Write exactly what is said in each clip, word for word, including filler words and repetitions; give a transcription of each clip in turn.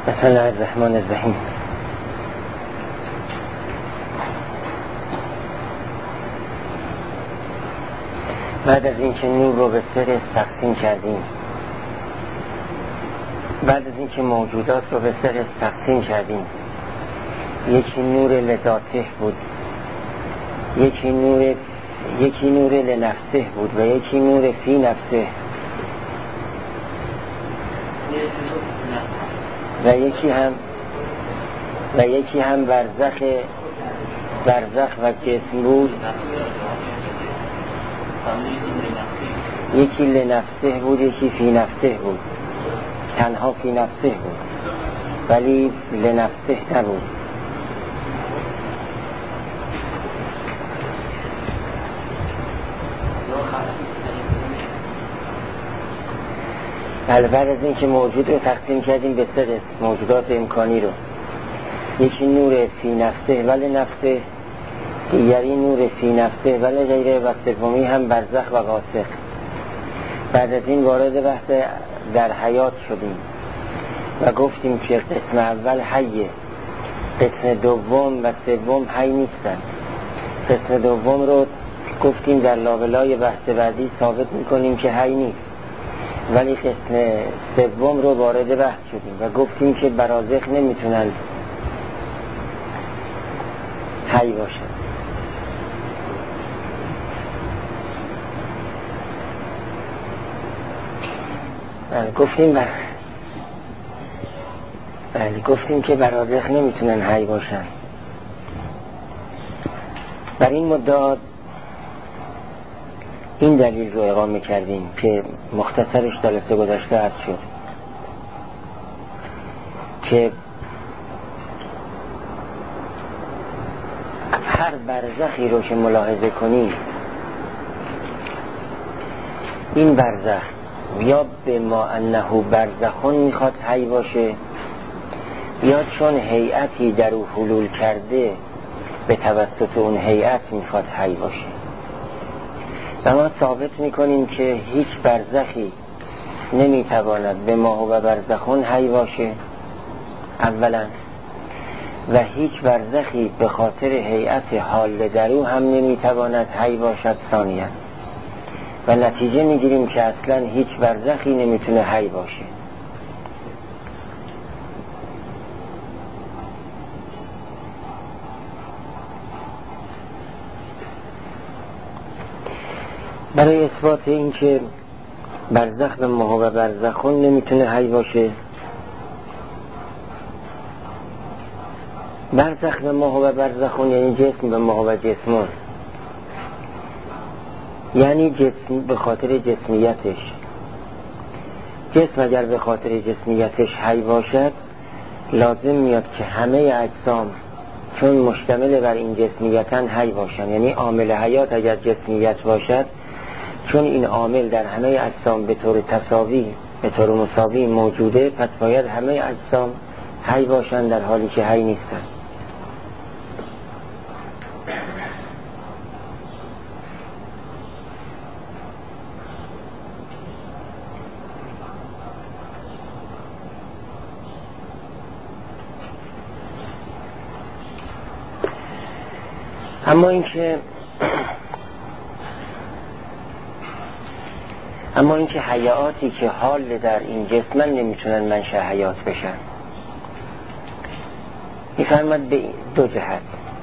بسم الله الرحمن الرحیم. بعد از اینکه نور رو به سه قسم تقسیم کردیم، بعد از اینکه موجودات رو به سه قسم تقسیم کردیم، یکی نور لذاته بود، یکی نور یکی نور لنفسه بود و یکی نور فی نفسه و یکی هم و یکی هم برزخ برزخ و جسم بود. یکی لنفسه بود، یکی فی نفسه بود. تنها فی نفسه بود ولی لنفسه نبود. بعد از این که موجود رو تقسیم کردیم به سه قسم، موجودات امکانی رو، یکی نور فی نفسه ولی نفسه، دیگری نور فی نفسه ولی غیره و سومی هم برزخ و قاسق. بعد از این وارد بحث در حیات شدیم و گفتیم که قسم اول حیه، قسم دوم و سوم حی نیستن. قسم دوم رو گفتیم در لابلای بحث بعدی ثابت میکنیم که حی نیست، ولی قسم سوم رو وارد بحث شدیم و گفتیم که برازخ نمیتونن حی باشن. بله گفتیم بر... بله گفتیم که برازخ نمیتونن حی باشن. بر این مدت این دلیل رو اقامه کردیم که مختصرش جلسه گذشته عرض شد که هر برزخی رو که ملاحظه کنیم، این برزخ یا به ما انه برزخون میخواد حی باشه، یا چون هیئتی در او حلول کرده به توسط اون هیئت میخواد حی باشه. و ما ثابت میکنیم که هیچ برزخی نمیتواند به ما و برزخون حی باشه اولا، و هیچ برزخی به خاطر هیئت حال در او هم نمیتواند حی باشد ثانیا. و نتیجه میگیریم که اصلا هیچ برزخی نمیتونه حی باشه. برای اثبات این که برزخ به ما و برزخون نمیتونه حی باشه، برزخ به ما و برزخون یعنی جسم به ما و جسمون، یعنی جسم به خاطر جسمیتش. جسم اگر به خاطر جسمیتش حی باشد، لازم میاد که همه اجسام چون مشتمل بر این جسمیتن حی باشن. یعنی عامل حیات اگر جسمیت باشد، چون این عامل در همه اجسام به طور تساوی به طور مساوی موجوده، پس باید همه اجسام حی باشن، در حالی که حی نیستن. اما اینکه اما اینکه حیاتی که حال در این جسمن نمیتونن منشأ حیات بشن، میفرماد به دو جهت.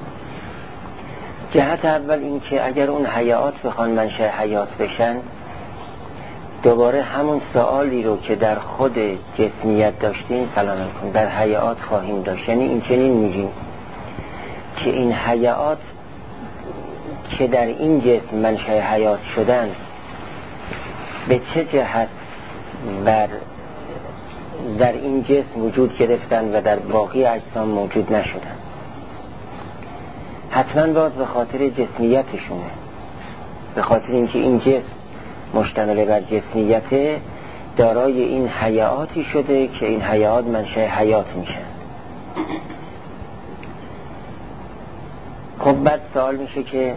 جهت اول اینکه اگر اون حیات بخوان منشأ حیات بشن، دوباره همون سوالی رو که در خود جسمیت داشتیم سلام علیکم در حیات خواهیم داشت. یعنی این چنین میگیم که این حیات که در این جسم منشأ حیات شدن، به چه جهت بر در این جسم وجود گرفتن و در باقی اجسام موجود نشدن؟ حتما باز به خاطر جسمیتشونه، به خاطر اینکه این جسم مشتمل بر جسمیت دارای این حیاتی شده که این حیات منشأ حیات میشن. خب بعد سوال میشه که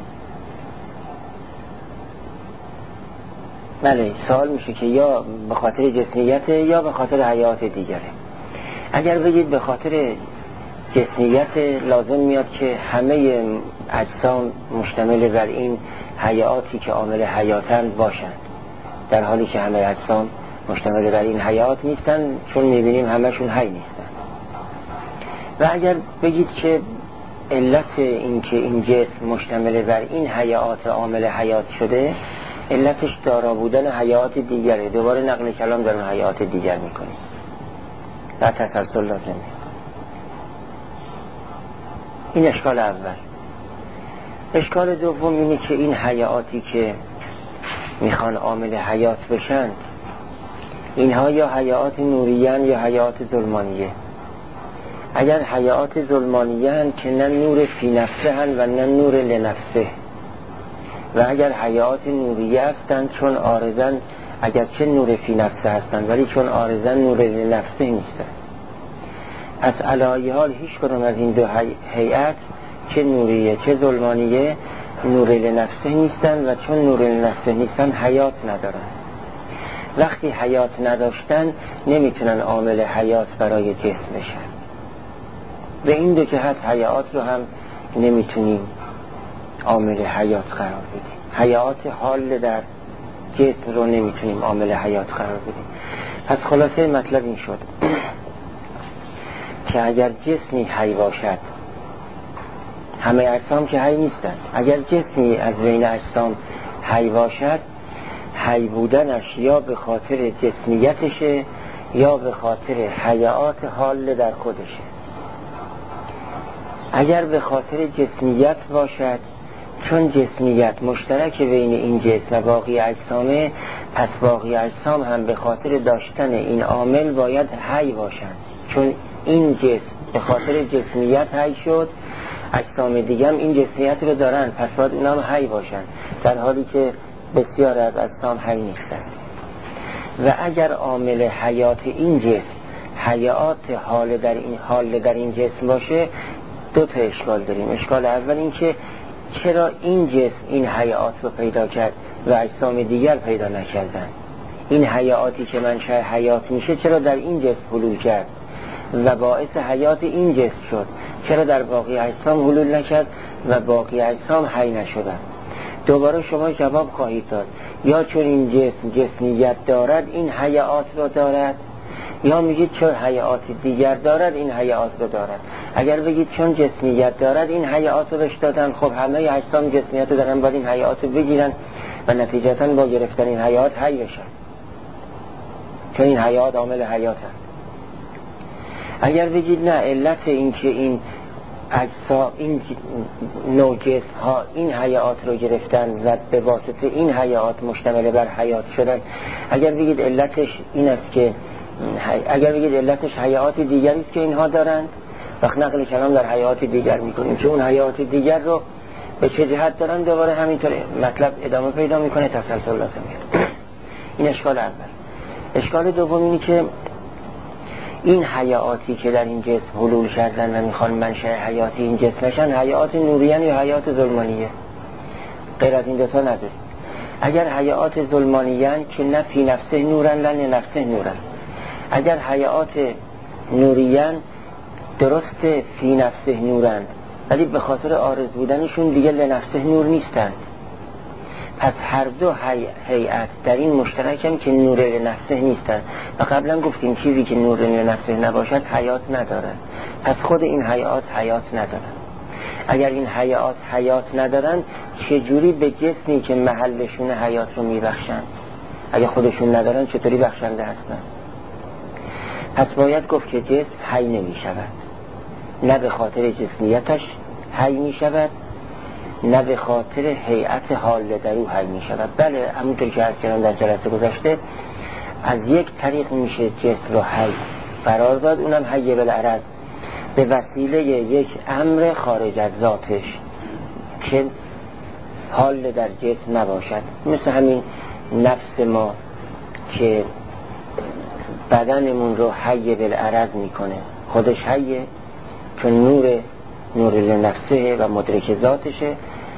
بله سوال میشه که یا به خاطر جسمیت یا به خاطر حیات دیگره. اگر بگید به خاطر جسمیت لازم میاد که همه اجسام مشتمل بر این حیاتی که عامل حیاتند باشند، در حالی که همه اجسام مشتمل بر این حیات نیستن، چون میبینیم همشون حی نیستن. و اگر بگید که علت این که این جسم مشتمل بر این حیات عامل حیات شده، علتش دارا بودن حیات دیگره، دوباره نقل کلام در اون حیات دیگر میکنیم و تسلسل لازمه. این اشکال اول. اشکال دوم اینه که این حیاتی که میخوان عامل حیات بشن، اینها یا حیات نوریان یا حیات ظلمانیه. اگر حیات ظلمانیه که نه نور فی نفسه هن و نه نور لنفسه، و اگر حیات نوریه هستند چون آرزن، اگر چه نور فی نفسه هستند ولی چون آرزن نور لنفسه نیستن. از علایه حال هیچ کدوم از این دو هیئت، چه نوریه چه ظلمانیه، نور لنفسه نیستن و چون نور لنفسه نیستن حیات ندارن. وقتی حیات نداشتن نمیتونن عامل حیات برای جسم بشن. به این دو جهت حیات رو هم نمیتونیم عامل حیات قرار بدیم. حیات حال در جسم رو نمیتونیم عامل حیات قرار بدیم. پس خلاصه مطلب این شد که اگر جسمی حی باشد، همه اجسام که حی نیستن، اگر جسمی از بین اجسام حی باشد، حی بودنش یا به خاطر جسمیتشه یا به خاطر حیات حال در خودشه. اگر به خاطر جسمیت باشد، چون جسمیت مشترک بین این جسم و باقی اجسامه، پس باقی اجسام هم به خاطر داشتن این عامل باید حی باشند. چون این جسم به خاطر جسمیت حی شد، اجسام دیگه هم این جسمیت رو دارن، پس باید اینا هم حی باشن، در حالی که بسیار از اجسام حی نیستن. و اگر عامل حیات این جسم حیات حال در این حال در این جسم باشه، دو تا اشکال داریم. اشکال اول این که چرا این جسم این حیات رو پیدا کرد و اجسام دیگر پیدا نکردن؟ این حیاتی که منشأ حیات میشه چرا در این جسم حلول کرد و باعث حیات این جسم شد؟ چرا در باقی اجسام حلول نکرد و باقی اجسام حی نشدن؟ دوباره شما جواب خواهید داد یا چون این جسم جسمیت دارد این حیات رو دارد، یا میگید چون حیات دیگر دارد این حیات رو دارد. اگر بگید چون جسمیت دارد این حیات رو بهش دادن، خب همه اجسام جسمیت رو دارن، باید این حیات رو بگیرن و نتیجتا با گرفتن این حیات حی بشن، چون این حیات عامل حیات هست. اگر بگید نه، علت این که این اجسام این نوع جسم ها این حیات رو گرفتن و به واسطه این حیات مشتمل بر حیات شدن، اگر بگید علتش این است که اگر بگید علتش حیات دیگری است که اینها دارند، وقت نقل کلام در حیات دیگر میکنیم که اون حیات دیگر رو به چه جهت دارن، دوباره همینطور مطلب ادامه پیدا میکنه، تسلسل لازم میاد. این اشکال اول. اشکال دوم اینی که این حیاتی که در این جسم حلول کردن و میخوان منشأ حیاتی این جسم نشن، حیات نوریان یا حیات ظلمانیه، غیر از این دوتا نداره. اگر حیات ظلمانیان که نه فی نفسه نورن نه نفسه نورن، اگر حیات نوریان درست فی نفسه نورن ولی به خاطر عارض بودنشون دیگه لنفسه نور نیستن، پس هر دو هیئت در این مشترکن که نور لنفسه نیستن. و قبلا گفتیم چیزی که نور لنفسه نباشد حیات نداره، پس خود این هیئات حیات ندارن. اگر این هیئات حیات ندارن، چجوری به جسمی که محلشون حیات رو میبخشن؟ اگر خودشون ندارن چطوری بخشنده هستن؟ پس باید گفت که جسم حی نمی شود، نه به خاطر جسمیتش حی می شود، نه به خاطر هیئت حال در او حی می شود. بله، همونطور که عرض کردم در جلسه گذشته، از یک طریق میشه جسم رو حی قرار داد، اونم حی بالعرض، به وسیله یک امر خارج از ذاتش که حال در جسم نباشد. مثل همین نفس ما که بدنمون رو حی بالعرض میکنه، خودش حیه چون نور نور لنفسه و مدرک ذاتشه،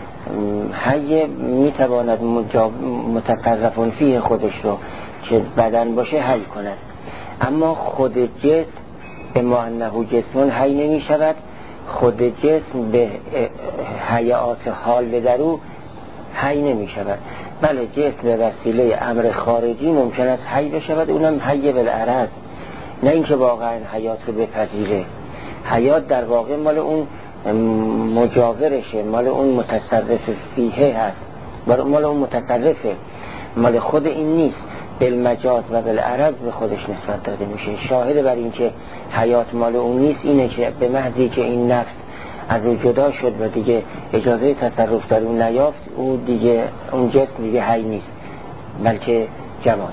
حی میتواند متصرفون فیه خودش رو که بدن باشه حی کند. اما خود جسم به ما انه جسم حی نمی شود، خود جسم به حیات حال در او حی نمی شود. بله جسم به وسیله امر خارجی ممکن است حی بشود، اونم حی بالعرض، نه اینکه واقعا حیات رو بپذیره. حیات در واقع مال اون مجاورشه، مال اون متصرف فیه هست، مال اون متصرفه، مال خود این نیست. بالمجاز و بالعرض به خودش نسبت داده میشه. شاهد بر این که حیات مال اون نیست اینه که به محضی که این نفس از او جدا شد و دیگه اجازه تصرف در اون نیافت، او دیگه اون جسم دیگه حی نیست بلکه جماده.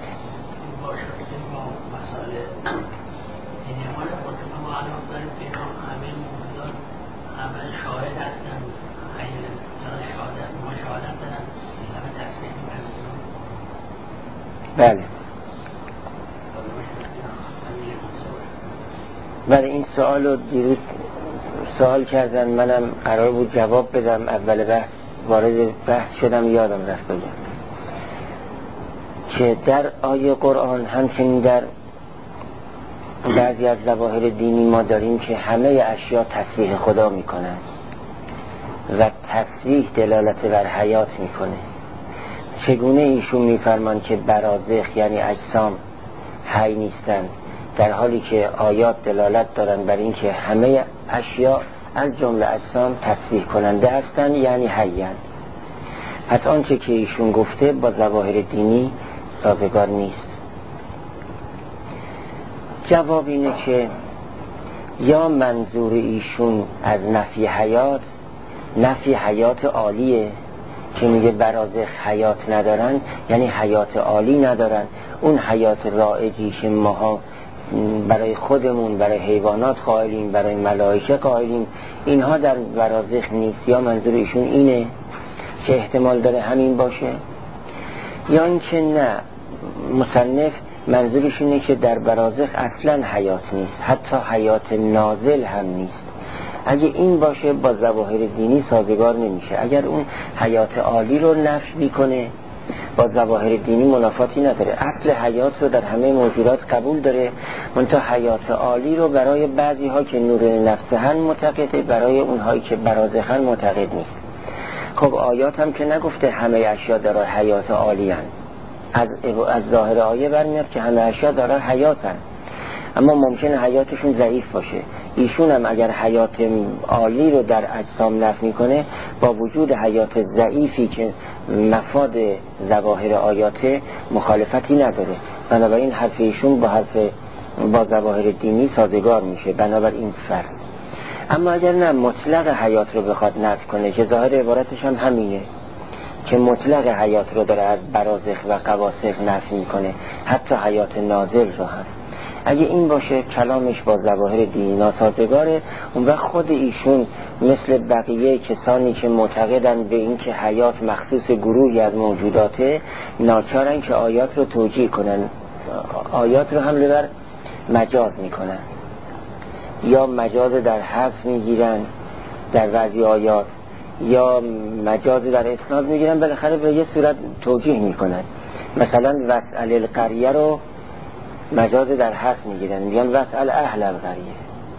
بله بله این سوال رو دیروز سوال کردن، منم قرار بود جواب بدم، اول بحث وارد بحث شدم یادم رفت بگم که در آیه قرآن همچنین در بعضی از ظواهر دینی ما داریم که همه اشیا تسبیح خدا میکنن و تسبیح دلالت بر حیات میکنه. چگونه ایشون میفرمان که برازخ یعنی اجسام حی نیستن، در حالی که آیات دلالت دارن بر این که همه اشیا از جمله اجسام تسبیح کننده هستن یعنی حیان. پس آنچه که ایشون گفته با ظواهر دینی سازگار نیست. جواب اینه که یا منظور ایشون از نفی حیات نفی حیات عالیه که میگه برازخ حیات ندارن، یعنی حیات عالی ندارن، اون حیات رائجی که ماها برای خودمون، برای حیوانات قائلیم، برای ملائکه قائلیم، اینها در برازخ نیست. یا منظور ایشون اینه که احتمال داره همین باشه، یا اینکه نه، مصنف منظورش اینه که در برازخ اصلا حیات نیست، حتی حیات نازل هم نیست. اگه این باشه با ظواهر دینی سازگار نمیشه. اگر اون حیات عالی رو نفی میکنه با ظواهر دینی منافاتی نداره. اصل حیات رو در همه موجودات قبول داره، منتها حیات عالی رو برای بعضی ها که نور نفسهن معتقده، برای اونهایی که برازخن معتقد نیست. خب آیات هم که نگفته همه اشیا داره حیات عالی هن. از, از ظاهر آیه برمیاد که همه اشیا داره حیات هن، اما ممکنه حیاتشون ضعیف باشه. ایشون هم اگر حیات عالی رو در اجسام نفی میکنه با وجود حیات ضعیفی که مفاد ظواهر آیات مخالفتی نداره، بنابراین حرف ایشون با حرف با ظواهر دینی سازگار میشه، بنابراین فرض. اما اگر نه مطلق حیات رو بخواد نفی کنه که ظاهر عبارتش هم همینه که مطلق حیات رو داره از برازخ و قواسخ نفی میکنه، حتی حیات نازل رو هم، اگه این باشه کلامش با ظواهر دینی ناسازگاره. اون وقت خود ایشون مثل بقیه کسانی که معتقدن به این که حیات مخصوص گروهی از موجوداته، ناچارن که آیات رو توجیه کنن، آیات رو حمله بر مجاز میکنن، یا مجاز در حذف میگیرن در بعضی آیات، یا مجاز در اسناد میگیرن، بالاخره به یه صورت توجیه میکنن. مثلا وسأل القریه رو مجاز در حذف میگیرن، میگن وسأل اهل القریه،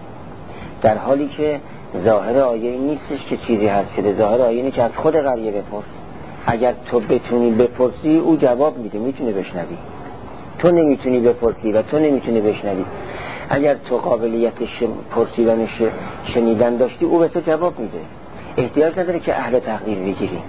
در حالی که ظاهر آیه این نیستش که چیزی هست شده. ظاهر آیه اینه که از خود قریه بپرس، اگر تو بتونی بپرسی او جواب میده، میتونه بشنوی. تو نمیتونی بپرسی و تو نمیتونی بشنوی. اگر تو قابلیت پرسیدن شنیدن داشتی او به تو جواب میده، احتیاج نداره که اهل تقدیر بگیری.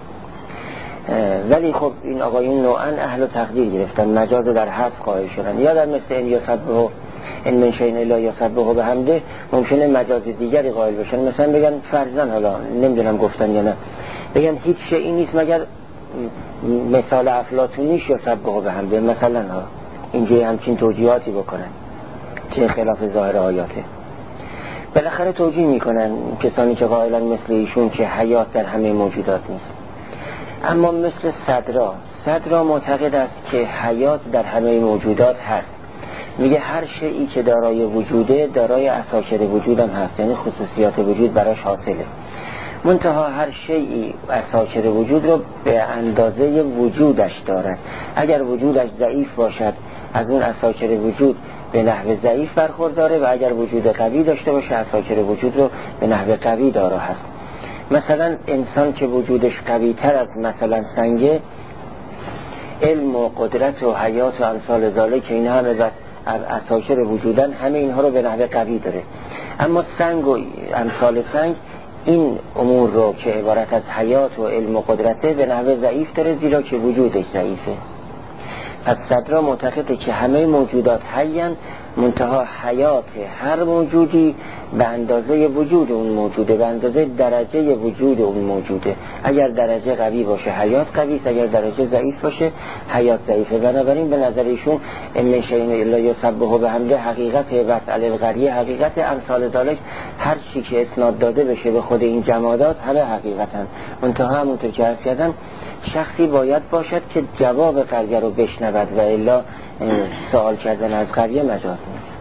ولی خب این آقایون نوعا اهل تقدیر گرفتن، مجاز در حذف قائل شدن، یا در مثل ان یسبحوا ان من شیء الا یسبحوا بحمده ممکنه مجاز دیگری قائل بشن، مثلا بگن فرضاً، حالا نمیدونم گفتن یا نه، بگن هیچ شیئی نیست مگر مثال افلاطونیش یسبحوا بحمده مثلا، ها اینجا همچین توجیهاتی بکنن که خلاف ظاهر آیاته. بالاخره توجیه میکنن کسانی که قائلن مثل ایشون که حیات در همه موجودات نیست. اما مثل صدرا صدرا معتقد است که حیات در همه موجودات هست. میگه هر شیئی که دارای وجوده دارای اساکر وجود هم هست، یعنی خصوصیات وجود براش حاصله. منتها هر شیئی اساکر وجود رو به اندازه وجودش دارد. اگر وجودش ضعیف باشد از اون اساکر وجود به نحو ضعیف برخورداره و اگر وجود قوی داشته باشه اساکر وجود رو به نحو قوی داره هست. مثلا انسان که وجودش قوی تر از مثلا سنگه، علم و قدرت و حیات و امثال ذالک که این همه بس اساکر وجودن، همه اینها رو به نحو قوی داره. اما سنگ و امثال سنگ این امور رو که عبارت از حیات و علم و قدرته به نحو ضعیف داره، زیرا که وجودش ضعیفه. پس صدرا معتقده که همه موجودات حیان، منتها حیات هر موجودی به اندازه وجود اون موجوده، به اندازه درجه وجود اون موجوده. اگر درجه قوی باشه حیات قوی است، اگر درجه ضعیف باشه حیات ضعیفه. بنابراین به نظر ایشون ان شیء الا یسبح بحمده حقیقت وسع القریه، حقیقت امثال ذالک، هر چی که اسناد داده بشه به خود این جمادات همه حقیقتن. منتها همونطور که عرض کردم شخصی باید باشد که جواب قریه رو بشنود و الا سوال کردن از قریه مجاز نیست.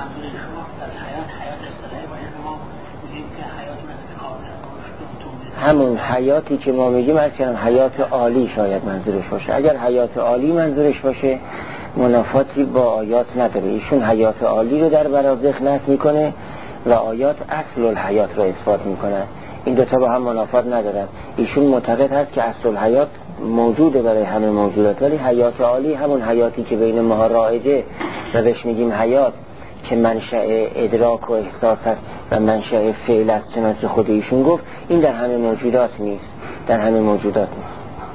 همون حیاتی که ما میگیم از کنم حیات عالی شاید منظورش باشه. اگر حیات عالی منظورش باشه منافاتی با آیات نداره. ایشون حیات عالی رو در برازخ نفی میکنه و آیات اصل الحیات رو اثبات میکنه. این دوتا با هم منافات ندارن. ایشون معتقد هست که اصل الحیات موجوده برای همه موجودات، ولی حیات عالی همون حیاتی که بین ما رایجه و بهش میگیم حیات که منشأ ادراک و احساس است و منشأ فعل است، چنانچه خود ایشون گفت این در همه موجودات نیست، در همه موجودات نیست.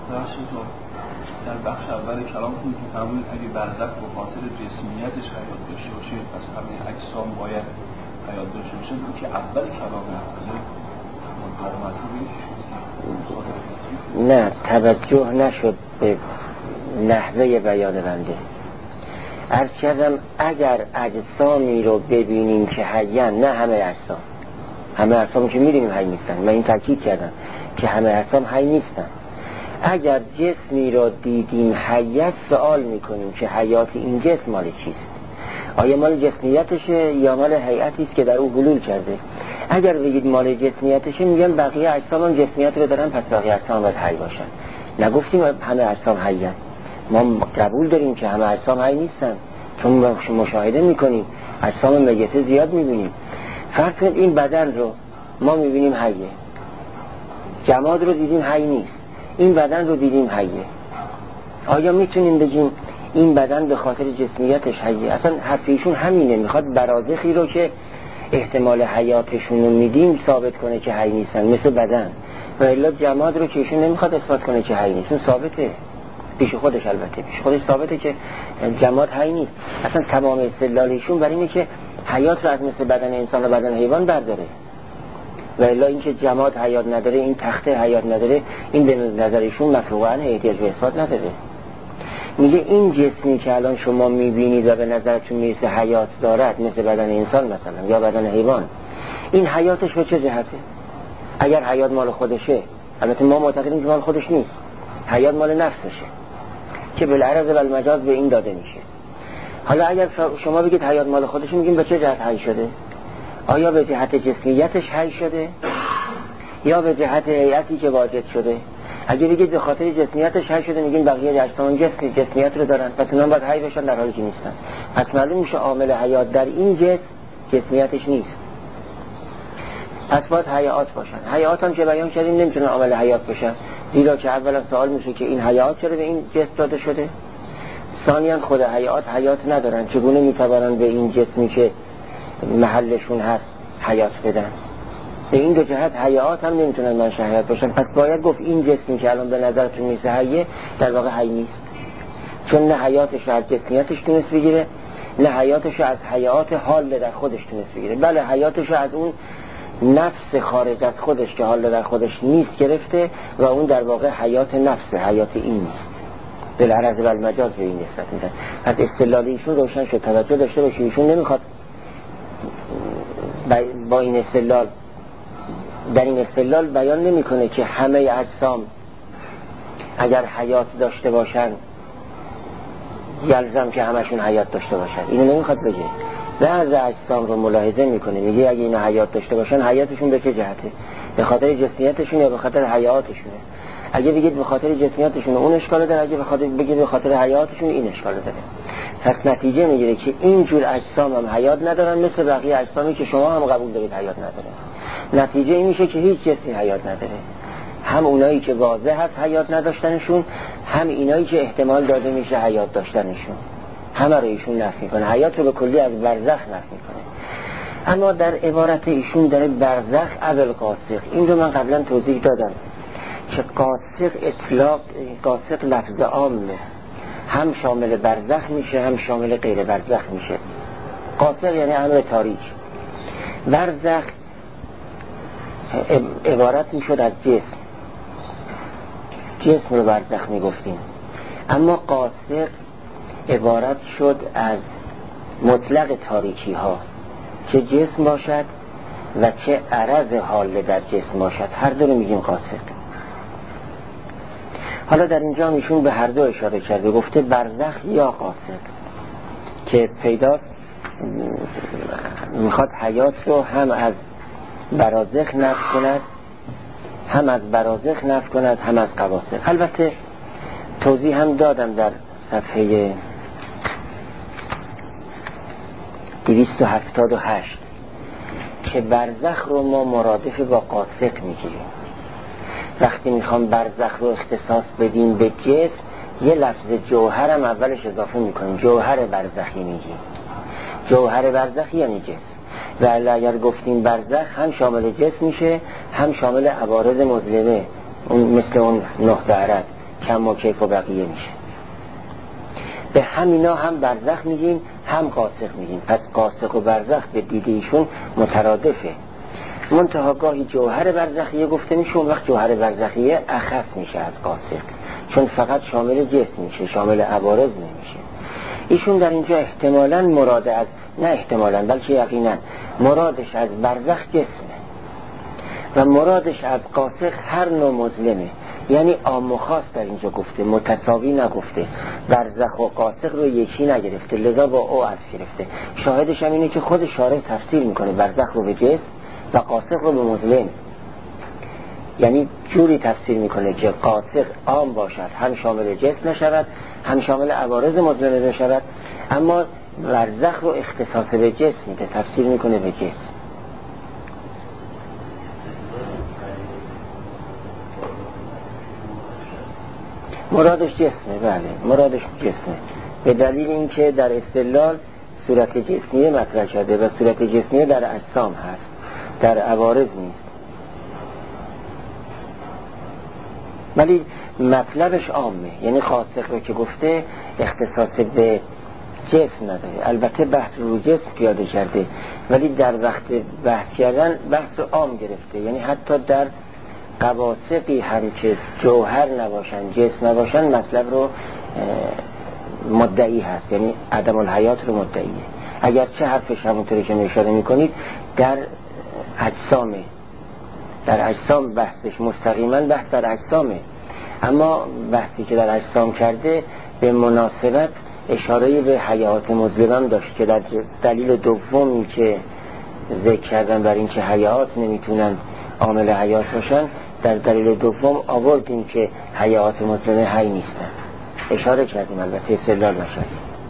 در بخش اول کلام خود که فرمودید اگه برزخ به خاطر جسمیتش حیات داشته باشه پس همه اجسام باید حیات داشته باشه، این که اول کلامه نه توجه نشد به نحوه بیان بنده. عرض کردم اگر اجسامی رو ببینیم که حیان، نه همه اجسام، همه اجسام که می‌بینیم حی نیستن، من این تاکید کردم که همه اجسام حی نیستن. اگر جسمی رو دیدیم حیات سوال میکنیم که حیات این جسم مال چیست؟ آیا مال جسمیتشه یا مال هیئتی است که در او حلول کرده؟ اگر بگید مال جسمیتشه میگن بقیه اجسام هم جسمیت رو دارن، پس بقیه اجسام باید حی باشن. نگفتیم همه اجسام حیان، ما قبول داریم که همه اجسام حی نیستن، چون مشاهده میکنیم اجسام میته زیاد میبینیم. فرض کنید این بدن رو ما میبینیم حیه، جماد رو دیدیم حی نیست، این بدن رو دیدیم حیه. آیا میتونیم بگیم این بدن به خاطر جسمیتش حیه؟ اصلا حرفیشون همینه، میخواد برازخی رو که احتمال حیاتشون رو میدیم ثابت کنه که حی نیستن مثل بدن، و الا جماد رو که ایشون نمیخواد اثبات کنه که حی نیستن، ثابته پیش خودش، البته پیش خودش ثابته که جماد حی نیست. اصلا تمام استدلالشون بر اینه که حیات رو از مثل بدن انسان و بدن حیوان برداره، و الا اینکه جماد حیات نداره، این تخته حیات نداره، این به نظرشون مفروعاً احتیاج به اثبات نداره. میگه این جسمی که الان شما میبینید و به نظرتون میرسه حیات دارد مثل بدن انسان مثلا یا بدن حیوان، این حیاتش به چه جهته؟ اگر حیات مال خودشه، البته ما معتقدیم که مال خودش نیست، حیات مال نفسشه که بالعرض و المجاز به این داده میشه. حالا اگر شما بگید حیات مال خودشه، میگیم به چه جهت حی شده؟ آیا به جهت جسمیتش حی شده یا به جهت هیئتی که واجد شده؟ اگه بگید به خاطر جسمیتش حی شده، میگین بقیه اجسام جسم جسمیت رو دارن، پس اونها باید حی بشن در حالی که نیستن. پس معلوم میشه عامل حیات در این جسم جسمیتش نیست، پس باید حیات باشن. حیات هم که بیان کردیم نمیتونه عامل حیات باشن، زیرا که اولا سوال میشه که این حیات چرا به این جسم داده شده، ثانیاً خود حیات حیات ندارن، چگونه میتوانن به این جسمی که محلشون هست حیات بدن؟ به این دو جهت حیات هم نمیتونن منشأ حیات باشن. پس باید گفت این جسمی که الان به نظرتون میسه حیه در واقع حی نیست، چون نه حیاتش از جسمیتش تونست بگیره، نه حیاتش از حیات حال در خودش تونست بگیره. بله حیاتش از اون نفس خارج از خودش که حال در خودش نیست گرفته و اون در واقع حیات نفس، حیات این نیست. بالعرض و المجاز به این نسبت میدن. پس استدلال ایشون روشن شد. توجه داشته باشید ایشون نمیخواد با این استدلال، در این استدلال بیان نمیکنه که همه اجسام اگر حیات داشته باشن یلزم که همشون حیات داشته باشن، اینو نمیخواد بگه. بعض اجسام رو ملاحظه میکنه، میگه اگه اینا حیات داشته باشن حیاتشون به چه جهته؟ به خاطر جسمیتشون یا به خاطر حیاتشونه؟ اگه بگید به خاطر جسمیتشون اون اشکال داره، اگه به خاطر بگید به خاطر حیاتشون این اشکال داره. پس نتیجه میگیره که اینجور اجسام هم حیات ندارن مثل بقیه اجسامی که شما هم قبول دارید حیات نداره. نتیجه این میشه که هیچ کسی حیات نداره، هم اونایی که واضح هست حیات نداشتنشون، هم اینایی که احتمال داده میشه حیات داشتنشون، همه رو ایشون نفی میکنه. حیات رو به کلی از برزخ نفی میکنه. اما در عبارت ایشون داره برزخ اول قاسق. این رو من قبلا توضیح دادم که قاسق اطلاق، قاسق لفظ عامه، هم شامل برزخ میشه هم شامل غیر برزخ میشه. قاسق یعنی امر تاریک. برزخ عبارت میشد از جسم، جسم رو برزخ میگفتیم. اما قاسق عبارت شد از مطلق تاریکی ها، چه جسم باشد و چه عرض حال در جسم باشد، هر دو رو میگیم قاسق. حالا در اینجا میشون به هر دو اشاره کرده، گفته برزخ یا قاسق، که پیداست میخواد حیات رو هم از برازخ نفی کند، هم از برازخ نفی کند، هم از قواسق. البته توضیح هم دادم در صفحه دویست و هفتاد و هشت که برزخ رو ما مرادف با قاسق میگیریم. وقتی میخوام برزخ رو اختصاص بدیم به جسم، یه لفظ جوهر هم اولش اضافه میکنیم، جوهر برزخی میگیم. جوهر برزخی یعنی جسم. و اگر گفتیم برزخ هم شامل جسم میشه هم شامل عوارض مظلمه، اون مثل اون نه دعرت کم و کیف و بقیه میشه. به همینا هم برزخ میگیم هم قاسق میگیم. پس قاسق و برزخ به دید ایشون مترادفه. منتها گاهی جوهر برزخیه گفته میشه، اون وقت جوهر برزخیه اخص میشه از قاسق، چون فقط شامل جسم میشه، شامل عوارض نمیشه. ایشون در اینجا احتمالاً مراد از، نه احتمالاً بلکه یقینا مرادش از برزخ جسمه و مرادش از قاسق هر نوع مظلمه. یعنی عام و خاص در اینجا گفته، متساوی نگفته، برزخ و قاسق رو یکی نگرفته، لذا با او عطف گرفته. شاهدش هم اینه که خود شارح تفسیر میکنه برزخ رو به جسم و قاسق رو به مظلم. یعنی جوری تفسیر میکنه که قاسق عام باشد، هم شامل جسم نشود هم شامل عوارض مظلمه نشود، اما برزخ رو اختصاص به جسم میده، تفسیر میکنه به جسم. مرادش جسمه، بله مرادش جسمه، به دلیل اینکه در استدلال صورت جسمیه مطرح کرده و صورت جسمیه در اجسام هست، در عوارض نیست. ولی مطلبش عامه، یعنی خاصق رو که گفته اختصاص به جسم نداره. البته بحث رو جسم پیاده کرده، ولی در وقت بحث کردن بحث عام گرفته. یعنی حتی در قواسقی هم که جوهر نباشن، جسم نباشن، مطلب رو مدعی هست، یعنی عدم الحیات رو مدعیه. اگرچه حرفش همونطوری که اشاره میکنید در اجسامه، در اجسام بحثش مستقیما بحث در اجسامه، اما بحثی که در اجسام کرده به مناسبت اشاره به حیات مظلم داشت که در دلیل دومی که ذکر کردن بر این که حیات نمیتونن عامل حیات باشن، در دلیل دوم آوردیم که حیات مظلمه حی نیستن، اشاره کردیم، البته استدلال نشد.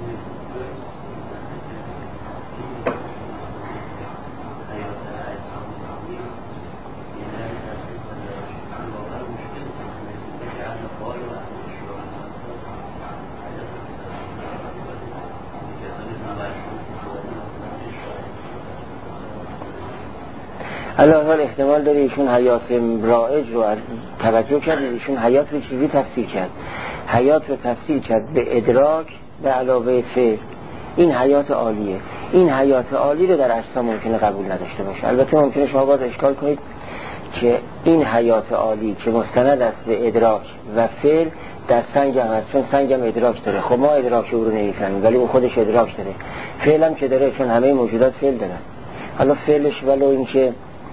الان حال احتمال داره ایشون حیات رائج رو توجه کرد، ایشون حیات رو چیزی تفسیر کرد، حیات رو تفسیر کرد به ادراک به علاوه فعل. این حیات عالیه، این حیات عالی رو در اجسام ممکنه قبول نداشته باشه. البته ممکنه شما باز اشکال کنید که این حیات عالی که مستند است به ادراک و فعل در سنگ هم هست، چون سنگ هم ادراک داره. خب ما ادراک او رو نمیفهمیم ولی اون خودش ادراک داره، فعل هم که داره، چون همه موجودات فعل دارن. حالا فعلش ولو این که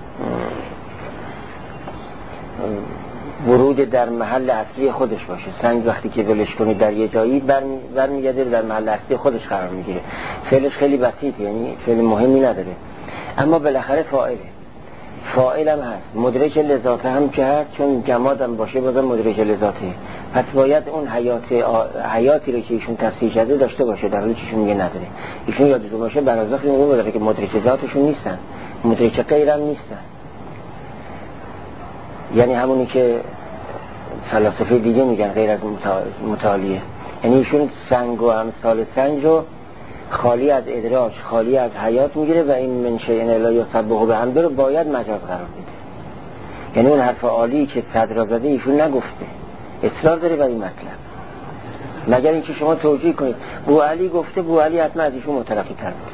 ورود در محل اصلی خودش باشه، سنگ وقتی که ولش کنی در یه جایی برمیگرده در محل اصلی خودش قرار میگیره، فعلش خیلی بسیطه، یعنی فعل مهمی نداره، اما بالاخره فاعله. فاعلم هست، مدرک لذاته هم که هست، چون جماد هم باشه بازم مدرک لذاته. پس باید اون حیات آ... حیاتی رو که ایشون تفسیر کرده داشته باشه، در حالی که ایشون میگه نداره. ایشون یادتون باشه برازخ میگه داره که مدرک ذاتشون نیستن، مدرک غیرم نیستن. یعنی همونی که فلاسفه دیگه میگن غیر از متعالیه. یعنی ایشون سنگ و امثال سنگ رو خالی از ادراک، خالی از حیات میگیره و این من شیء الا یسبح بحمده رو باید مجاز قرار میده. یعنی اون حرف عالی که صدر زده ایشون نگفته، اصرار داره بر این مطلب، مگر اینکه شما توجیه کنید بو علی گفته، بو علی حتما از ایشون متلقی تر بود.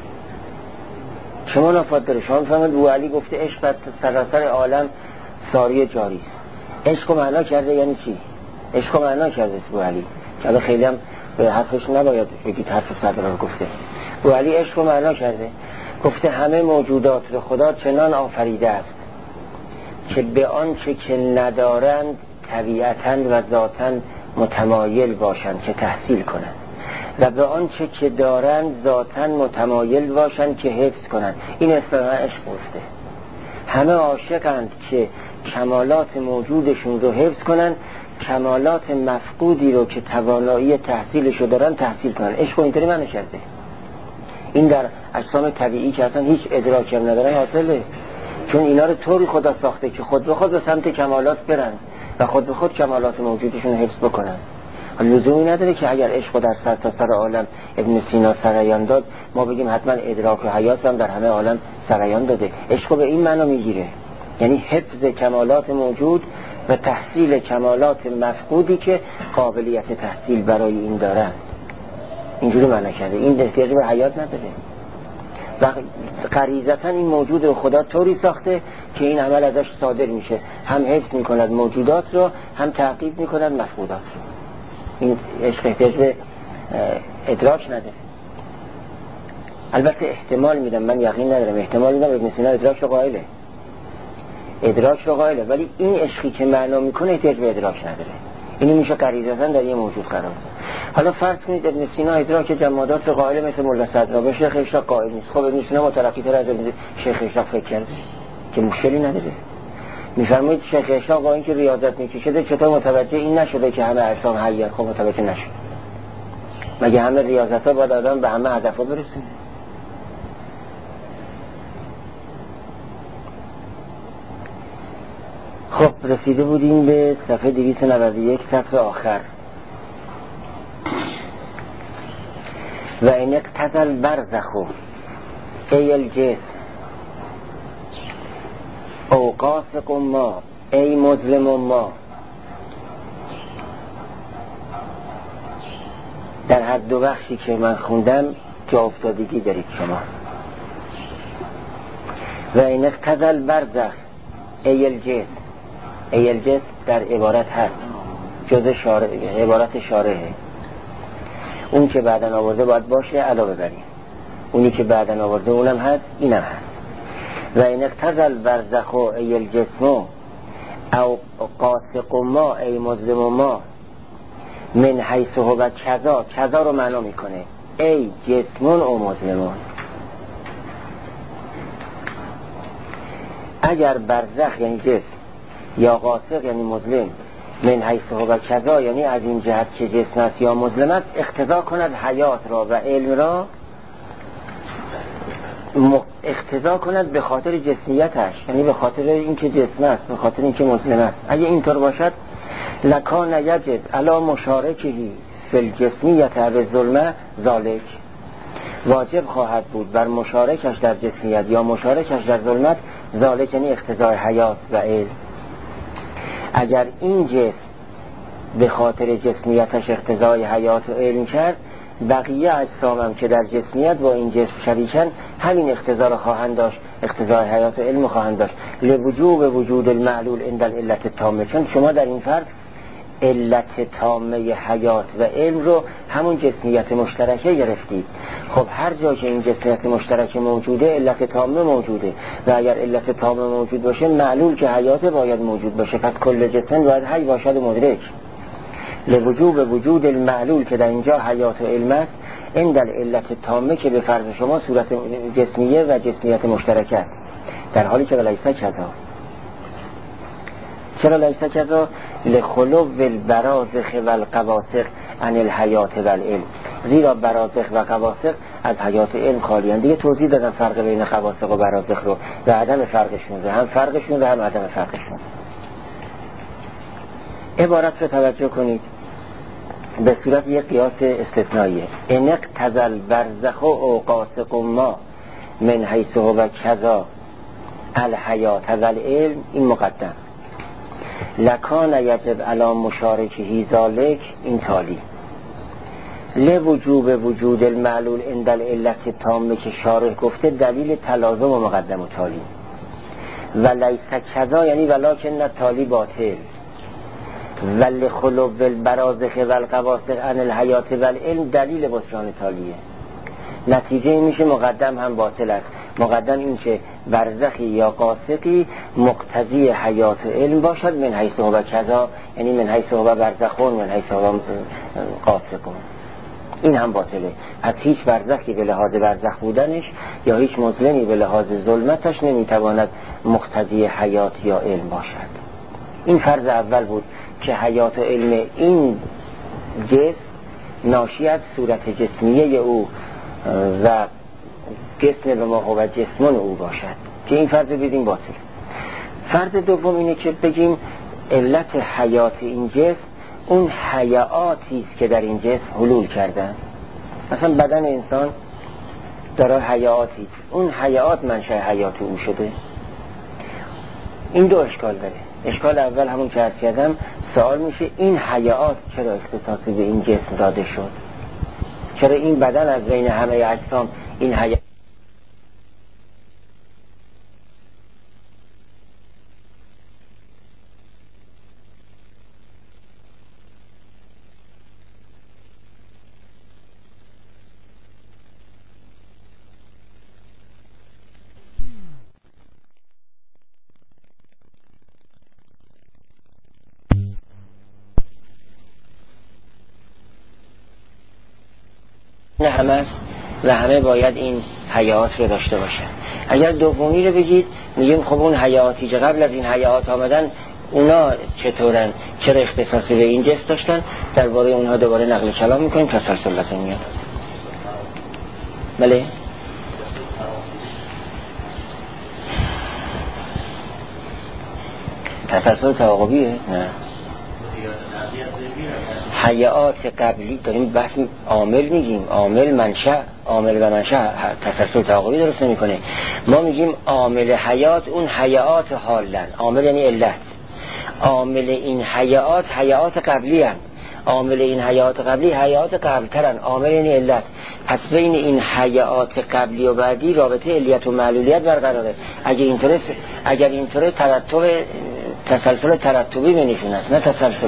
شما نفاد داره، شما فهمید بو علی گفته عشق بر سراسر عالم ساری جاری است. عشق رو معنا کرده یعنی چی؟ عشق رو معنا کرده بو علی. حالا خیلی هم به حرفش نباید بگید حرف صدر رو گفته. بو علی عشق رو معنا کرده، گفته همه موجودات رو خدا چنان آفریده است که به آنچه که ندارند طبیعتاً و ذاتاً متمایل باشند که تحصیل کنند و به آنچه که دارند ذاتاً متمایل باشند که حفظ کنند. این اصطلاح عشق گفته. همه عاشقند که کمالات موجودشون رو حفظ کنن، کمالات مفقودی رو که توانایی تحصیلش رو دارن تحصیل کنن. عشق اینطوری معنی کرده. این در اجسام طبیعی که اصلا هیچ ادراکی هم ندارن حاصله، چون اینا رو طوری خدا ساخته که خود به خود به سمت کمالات برن و خود به خود کمالات موجودشون حفظ بکنن. لزومی نداره که اگر عشق در سر تا سر عالم ابن سینا سریان داد ما بگیم حتما ادراک و حیات هم در همه عالم سریان داده. عشق به این معنا میگیره، یعنی حفظ کمالات موجود و تحصیل کمالات مفقودی که قابلیت تحصیل برای این دارند. اینجوری معنا کرده. این احتیاج به حیات نداره و غریزتاً این موجود رو خدا طوری ساخته که این عمل ازش صادر میشه، هم حفظ میکند موجودات رو، هم تعقیب میکند مفقودات رو. این عشق احتیاج به ادراک نداره. البته احتمال میدم، من یقین ندارم، احتمال میدم ابن سینا ادراک رو قائله، ادراک رو قائله، ولی این عشقی که معنا میکنه احتیاج به ادراک نداره. اینو میشه غریزتاً در یه موجود قرار داد. حالا فرض کنید ابن سینا ادراک جمادات رو قائله مثل مولا صدرا، به شیخ اشراق قائل نیست. خب ابن سینا مترقی تر از شیخ اشراق فکر کرده که مشکلی نداره. میفرمایید شیخ اشراق با اینکه ریاضت میکشیده چطور متوجه این نشده که همه اجسام حیان؟ خب متوجه نشد. مگه همه ریاضت‌ها باید آدم به همه هدف‌ها برسونه؟ خب رسیده بودیم به صفحه دویست و نود و یک صفحه آخر. و این اقتضل برزخو ای الجسم او قاسق ما ای مظلم ما. در هر دو بخشی که من خوندم جا افتادگی دارید شما. و این اقتضل برزخ ای الجسم، ای الجسم در عبارت هست جز شارع، عبارت شارعه. اون که بعدن آورده باید باشه علاوه بر این، اونی که بعدن آورده اونم هست اینم هست. و این اقتضل برزخ ای الجسم او قاسق ما ای مظلم ما من حیث هو کذا. کذا رو معنا میکنه ای جسمون او مظلمون. اگر برزخ یعنی جسم یا قاسق یعنی مظلم، من حیث هو کذا یعنی از این جهت که جسم است یا مظلم است، اقتضا کند حیات را و علم را، اقتضا کند به خاطر جسمیتش، یعنی به خاطر اینکه جسم است، به خاطر اینکه مظلم است. اگه اینطور باشد لکان یجب علی مشارکهی فی الجسمیت و ظلمه ذالک، واجب خواهد بود بر مشارکش در جسمیت یا مشارکش در ظلمت ذالک، یعنی اقتضای حیات و علم. اگر این جسم به خاطر جسمیتش اقتضای حیات و علم کرد، بقیه اجسامم که در جسمیت با این جسم شریکن همین اقتضا رو خواهند داشت، اقتضای حیات و علم خواهند داشت. لوجوب وجود المعلول عند العلت التامه، چون شما در این فرض علت تامه حیات و علم رو همون جسمیت مشترکه گرفتید. خب هر جا که این جسمیت مشترک موجوده علت تامه موجوده و اگر علت تامه موجود باشه معلول که حیات باید موجود باشه، پس کل جسم باید حی باشد و مدرک. لوجوب وجود المعلول که در اینجا حیات و علم است عند العلت تامه که به فرض شما صورت جسمیه و جسمیت مشترک است. در حالی که ولیس کذا. چرا لیس کذا؟ لخلو البرازخ و القواسق عن الحیات و العلم، زیرا برازخ و قواسق از حیات علم خالیان. دیگه توضیح دادم فرق بین قواسق و برازخ رو و عدم فرقشون رو، هم فرقشون رو هم عدم فرقشون. عبارت رو توجه کنید به صورت یک قیاس استثنائیه. ان اقتضى برزخ و قاسق ما من حیث و کذا الحیات و العلم، این مقدم. لکان یجب علی مشارکه ذالک، این تالی. لوجوب وجود المعلول عند العلت تامه که شارح گفته دلیل تلازم و مقدم و تالی. و لیس کذا یعنی ولکن تالی باطل. ولی خلو البرازخ و القواسق عن الحیات و العلم دلیل بطلان تالیه. نتیجه این میشه مقدم هم باطل است. مقدم این که برزخی یا قاسقی مقتضی حیات و علم باشد من حیث و کذا، یعنی من حیث و برزخون من حیث و قاسقون، این هم باطله. از هیچ برزخی به لحاظ برزخ بودنش یا هیچ مظلمی به لحاظ ظلمتش نمیتواند مقتضی حیات یا علم باشد. این فرض اول بود که حیات و علم این جسم ناشی از صورت جسمیه او و جسم به ما هو جسمون او باشد، که این فرض بیدیم باطل. فرض دوم اینه که بگیم علت حیات این جسم اون حیاتی است که در این جسم حلول کردن. مثلا بدن انسان داره حیاتی است، اون حیات منشأ حیات او شده. این دو اشکال داره. اشکال اول همون که عرض کردم، سوال میشه این حیات چرا اختصاصی به این جسم داده شد؟ چرا این بدن از بین همه اجسام این حیات؟ نه همه است و همه باید این حیات رو داشته باشن. اگر دومی رو بگید میگیم خب اون حیاتی که قبل از این حیات آمدن اونا چطورن، چرا اختصاصی به این جسم داشتن؟ درباره اونها دوباره نقل کلام میکنیم، تسلسل لازم میاد. بله تسلسل تعاقبیه؟ نه، حیات قبلی داریم بحث عامل میگیم، عامل منشأ، عامل و منشأ تسلسل تعاقبی درست نمیکنه. ما میگیم عامل حیات اون حیات حالن، عامل یعنی علت، عامل این حیات حیات قبلی هم، عامل این حیات قبلی حیات قبل ترن، عامل یعنی علت. پس بین این حیات قبلی و بعدی رابطه علیت و معلولیت برقراره. اگر اینطوره اگر اینطوره ترتب تسلسل ترتبی بنشون است، نه تسلسل.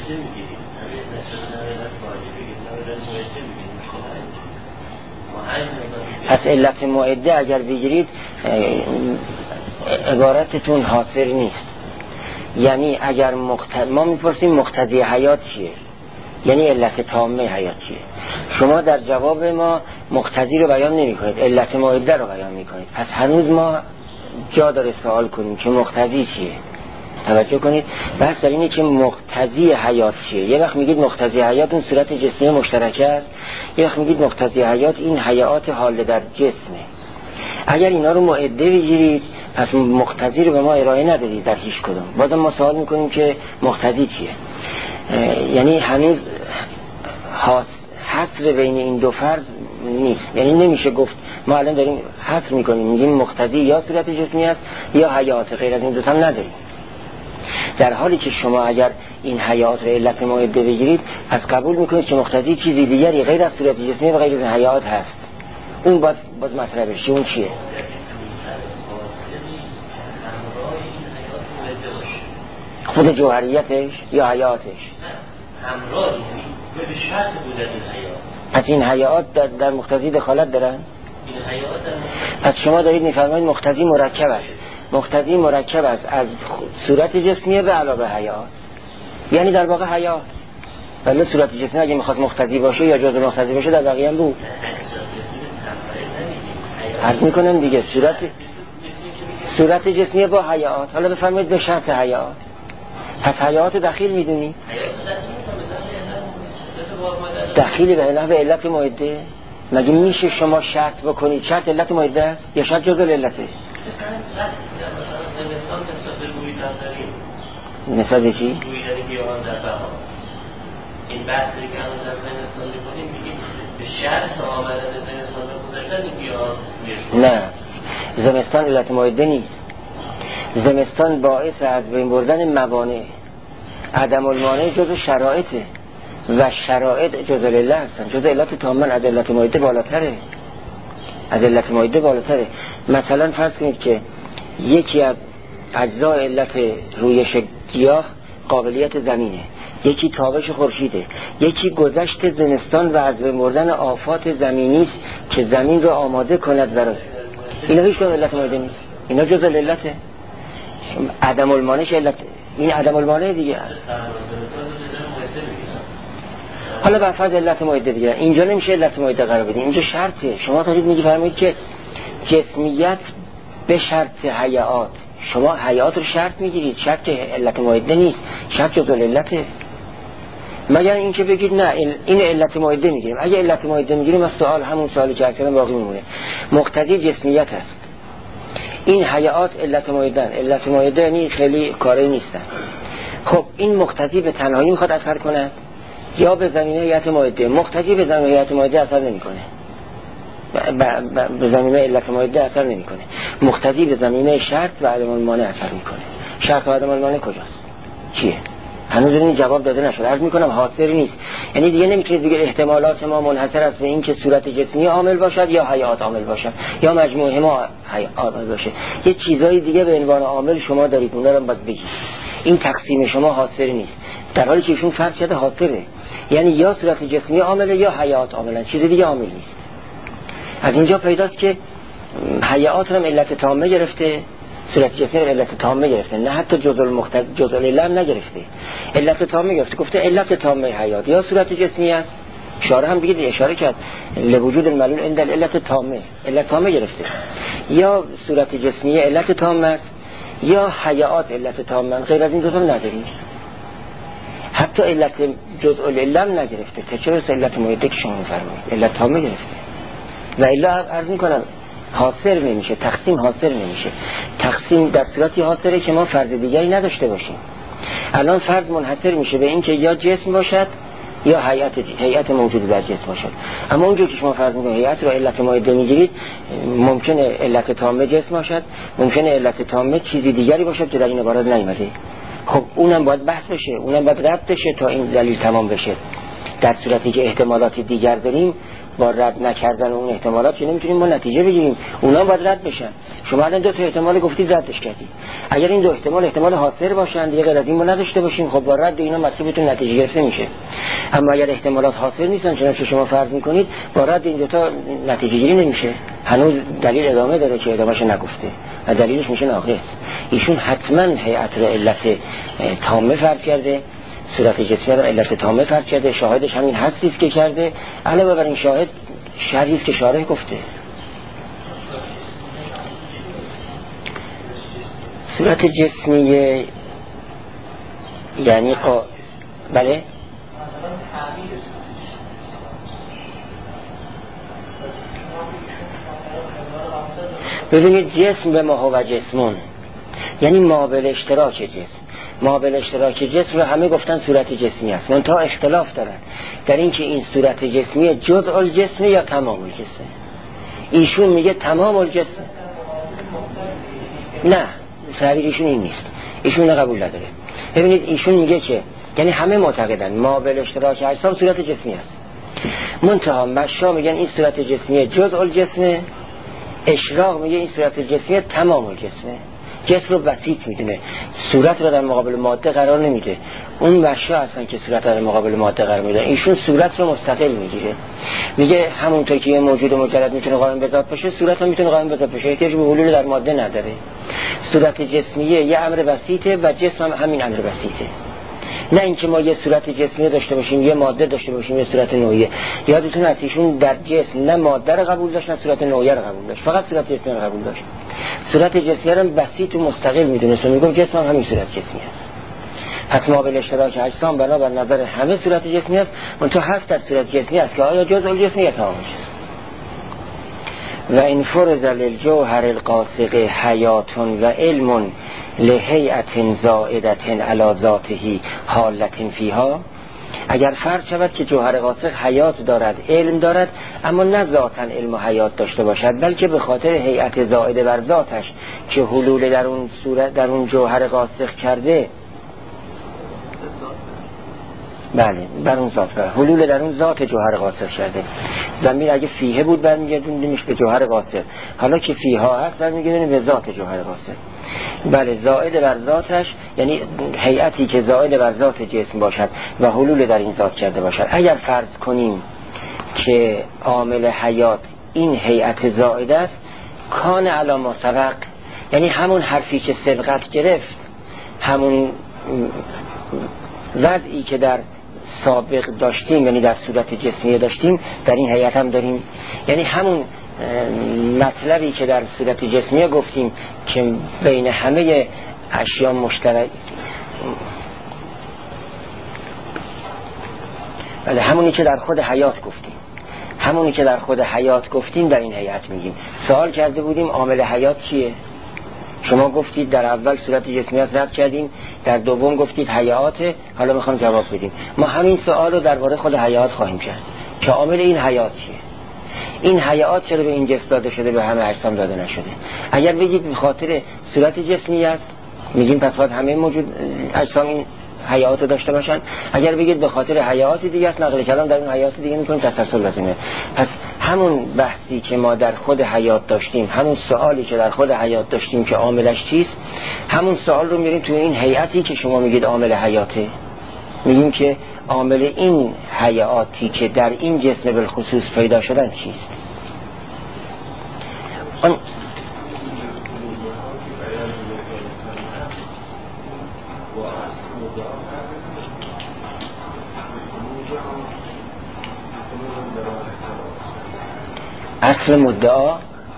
پس علت معده اگر بگیرید عبارتتون حاصل نیست. یعنی اگر مقت... ما میپرسیم مقتضی حیات چیه، یعنی علت تامه حیات چیه، شما در جواب ما مقتضی رو بیان نمی کنید، علت معده رو بیان می کنید. پس هنوز ما جا داره سوال کنیم که مقتضی چیه. توجه کنید، بحث در اینه که مقتضی حیات چیه. یه وقت میگید مقتضی حیات اون صورت جسمی مشترکه است، یه وقت میگید مقتضی حیات این حیات حال در جسمه. اگر اینا رو معده بگیرید پس مقتضی رو به ما ارائه ندادید در هیچ کدوم. بازم ما سوال میکنیم که مقتضی چیه. یعنی هنوز حصر بین این دو فرض نیست، یعنی نمیشه گفت ما الان داریم حصر میکنیم میگیم مقتضی یا صورت جسمی است یا حیات، غیر از این دو تا نداریم. در حالی که شما اگر این حیات و علت معده بگیرید پس قبول میکنید که مقتضی چیزی دیگری غیر از صورت جسمی و غیر از حیات هست. اون باز باز مطرح بشه. اون چیه؟ خود جوهریتش یا حیاتش؟ همراه به شرط بودن این حیات. پس این حیات در, در مقتضی دخالت دارن؟ این حیات پس شما دارید میفرمایید مقتضی مرکب است. مقتضی مرکب است از صورت جسمیه به علاوه حیات، یعنی در واقع حیات. ولی صورت جسمی اگه میخواست مقتضی باشه یا جزء مقتضی باشه در بقیه هم بود. عرض میکنم دیگه صورت صورت جسمیه با حیات. حالا بفرمایید به شرط حیات. پس حیات دخیل میدونی؟ دخیلی به علت به علت مایده. مگه میشه شما شرط بکنید شرط علت مایده است یا شرط جزء علته؟ مثال به چی؟ این بحثی که الان در زمستان می‌کنیم میگیم به شرط آمدن زمستان به گذشتن این گیاهان نه، زمستان علت مایده نیست. زمستان باعث از بین بردن موانع، عدم المانع جزء شرایطه و شرایط جزء علت هستن. جزء علت تاماً از علت مایده بالاتره، از علت مایده بالاتره. مثلا فرض کنید که یکی از اجزای علت رویش گیاه قابلیت زمینه، یکی تابش خورشیده، یکی گذشت زمستان و از بین بردن آفات زمینی است که زمین رو آماده کند برای اینا. هیچ کدوم علت مایده نیست، اینا جزء علته. عدم المانعش علت، این عدم المانع دیگه. حالا بر فرض علت مایده دیگه اینجا نمیشه علت مایده قرار بدین، اینجا شرطه. شما دارید میگی فرمایید که جسمیت به شرط حیات، شما حیات رو شرط میگیرید، شرط علت مایده نیست، شرط جزء علته. مگر اینکه بگید نه این علت مایده میگیریم. اگه علت مایده میگیریم از سوال همون سوالی که اصلا باقی میمونه، مقتضی جسمیت هست. این حیات علت مایدن، علت مایده یعنی خیلی کاری نیستن. خب این مقتضی به تنهایی میخواد اثر کنه یا به زمینه علت مایده؟ مقتضی به زمینه علت مایده اثر نمیکنه، به زمینه علت مایده اثر نمیکنه. مقتضی به زمینه شرط و عدم المانع اثر میکنه. شرط و عدم المانع کجاست؟ چیه؟ هنوز این جواب داده نشد. عرض میکنم حاصلی نیست. یعنی دیگه نمیتونید دیگه احتمالات ما منحصر است به این که صورت جسمی عامل باشد یا حیات عامل باشد یا مجموعه ما عامل باشه. یه چیزای دیگه به عنوان عامل شما دارید، اونها رو باید بگید. این تقسیم شما حاصلی نیست، در حالی که ایشون فرض شده حاصله. یعنی یا صورت جسمی عامله یا حیات عاملن، چیز دیگه عامل نیست. از اینجا پیداست که حیات هم علت تامه گرفته، صورت جسمی علت تامه گرفته، نه حتی جزء المقتضی جزء العلت نگرفته، علت تامه گرفته. گفته علت تامه حیات یا صورت جسمی است. اشاره هم بگید اشاره کرد لوجود المعلول عند علت تامه، علت تامه گرفته. یا صورت جسمی علت تامه است یا حیات علت تامه، غیر از این دو تا نداریم. حتی علت جزء العلت نگرفته. تا چه برسه علت مایده که شما می‌فرمایید علت تامه گرفته. و الا عرض می‌کنم حاصل نمیشه، تقسیم حاصل نمیشه. تقسیم در صورتی حاصله که ما فرض دیگری نداشته باشیم. الان فرض منحصر میشه به این که یا جسم باشد یا هیئت هیئت موجود در جسم باشد. اما اونجور که شما فرض میکنید هیئت رو علت مایده میگیرید، ممکنه علت تامه جسم باشد، ممکنه علت تامه چیزی دیگری باشد که در این عبارات نیامده. خب اونم باید بحث بشه، اونم باید رد بشه تا این دلیل تمام بشه. در صورتی که احتمالات دیگر داریم، با رد نکردن اون احتمالات که نمیتونیم ما نتیجه بگیریم، اونا باید رد بشن. شما الان دو تا احتمال گفتید ردش کردید. اگر این دو احتمال احتمال حاصل باشن دیگه غیر از این ما نداشته باشیم، خب با رد اینا مطلوبتون نتیجه گرفته میشه. اما اگر احتمالات حاصل نیستن چنانچه شما فرض میکنید، با رد این دو تا نتیجه گیری نمیشه. هنوز دلیل ادامه داره که ادامهش نگفته و دلیلش میشه ناقص. ایشون حتما هیئت رو علت تامه فرض کرده، صورت جسمی رو علت تامه فرض کرده، شاهدش همین هستی که کرده. علاوه بر این شاهد شرحی است که شارح گفته. صورت جسمی یعنی قا... بله ببینید جسم به ما هو جسمون یعنی مابل اشتراک جسم. مابل اشتراک جسم رو همه گفتن صورت جسمی است، منتها اختلاف دارن در این که این صورت جسمی جزء الجسم یا تمام الجسم. ایشون میگه تمام الجسم. نه، تعبیر ایشون این نیست، ایشون قبول نداره. ببینید ایشون میگه که یعنی همه معتقدن مابل اشتراک اجسام صورت جسمی است، منتها مشا میگن این صورت جسمی جزء الجسم، اشراق میگه این صورت جسمی تمام الجسم. جسم رو بسیط میدونه، صورت رو در مقابل ماده قرار نمیده. اون مشا هستن که صورت رو در مقابل ماده قرار میده. ایشون صورت رو مستقل میگیره، میگه همونطور که یه موجود مجرد میتونه قائم به ذات باشه، صورت هم میتونه قائم به ذات باشه، احتیاج به حلول در ماده نداره. صورت جسمیه یه امر بسیطه و جسم هم همین امر بسیطه. نه اینکه ما یه صورت جسمی داشته باشیم، یه ماده داشته باشیم، یه صورت نوعیه. یادتون هست ایشون در جسم نه ماده رو قبول داشت نه صورت نوعیه رو قبول داشت، فقط صورت جسمی رو قبول داشت. صورت جسمی رو بسیط و مستقل میدونست و میگفت جسم هم همین صورت جسمی است. پس ما به اشتراک اجسام بنابر نظر همه صورت جسمی است، منتها هفت در صورت جسمی است که آیا جزء الجسمی یا تمام جسم. و این فرض للجوهر القاصق حیات و علم لهیئت زائدت علی ذاته حالت فیها، اگر فرض شود که جوهر قاصق حیات دارد، علم دارد، اما نه ذاتاً علم و حیات داشته باشد، بلکه به خاطر هیئت زائده بر ذاتش که حلول در اون صورت در اون جوهر قاصق کرده، بله بر اون ذات بر حلول در اون ذات جوهر قاصق شده. ضمیر اگه فیه بود برمیگردونیمش به جوهر قاصق، حالا که فیها هست برمیگردونیم به ذات جوهر قاصق. بله زائد بر ذاتش یعنی هیئتی که زائد بر ذات جسم باشد و حلول در این ذات کرده باشد. اگر فرض کنیم که عامل حیات این هیئت زائد است، کان علی ما سبق، یعنی همون حرفی که سبقت گرفت، همون وضعی که در سابق داشتیم یعنی در صورت جسمی داشتیم در این هیئت هم داریم، یعنی همون مطلبی که در صورت جسمی گفتیم که بین همه اشیاء مشترک، ولی همونی که در خود حیات گفتیم همونی که در خود حیات گفتیم در این هیئت میگیم. سوال کرده بودیم عامل حیات چیه؟ شما گفتید در اول صورت جسمیت رد کردیم، در دوم گفتید حیاته، حالا میخوام جواب بدیم. ما همین سوال رو درباره خود حیات خواهیم کرد که عامل این حیات چیه، این حیات چرا به این جسم داده شده به همه اجسام داده نشده. اگر بگید به خاطر صورت جسمی است، میگیم پس باید همه موجود اجسام این حیات داشته باشن. اگر بگید به خاطر حیات دیگه است، نقل کلام در اون حیات دیگه میکنیم تسلسل لازمه. پس همون بحثی که ما در خود حیات داشتیم، همون سوالی که در خود حیات داشتیم که عاملش چیست، همون سوال رو میریم توی این هیئتی که شما میگید عامل حیاته، میگیم که عامل این حیاتی که در این جسم بالخصوص پیدا شدن چیست. آن اصل مدعا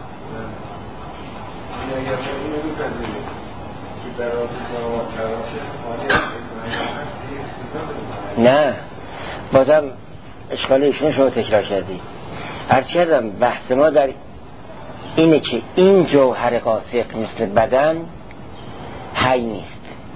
نه، بازم اشکال ایشون شما تکرار کردی. هر چیزم بحث ما در اینه که این جوهر قاصق مثل بدن حی نیست.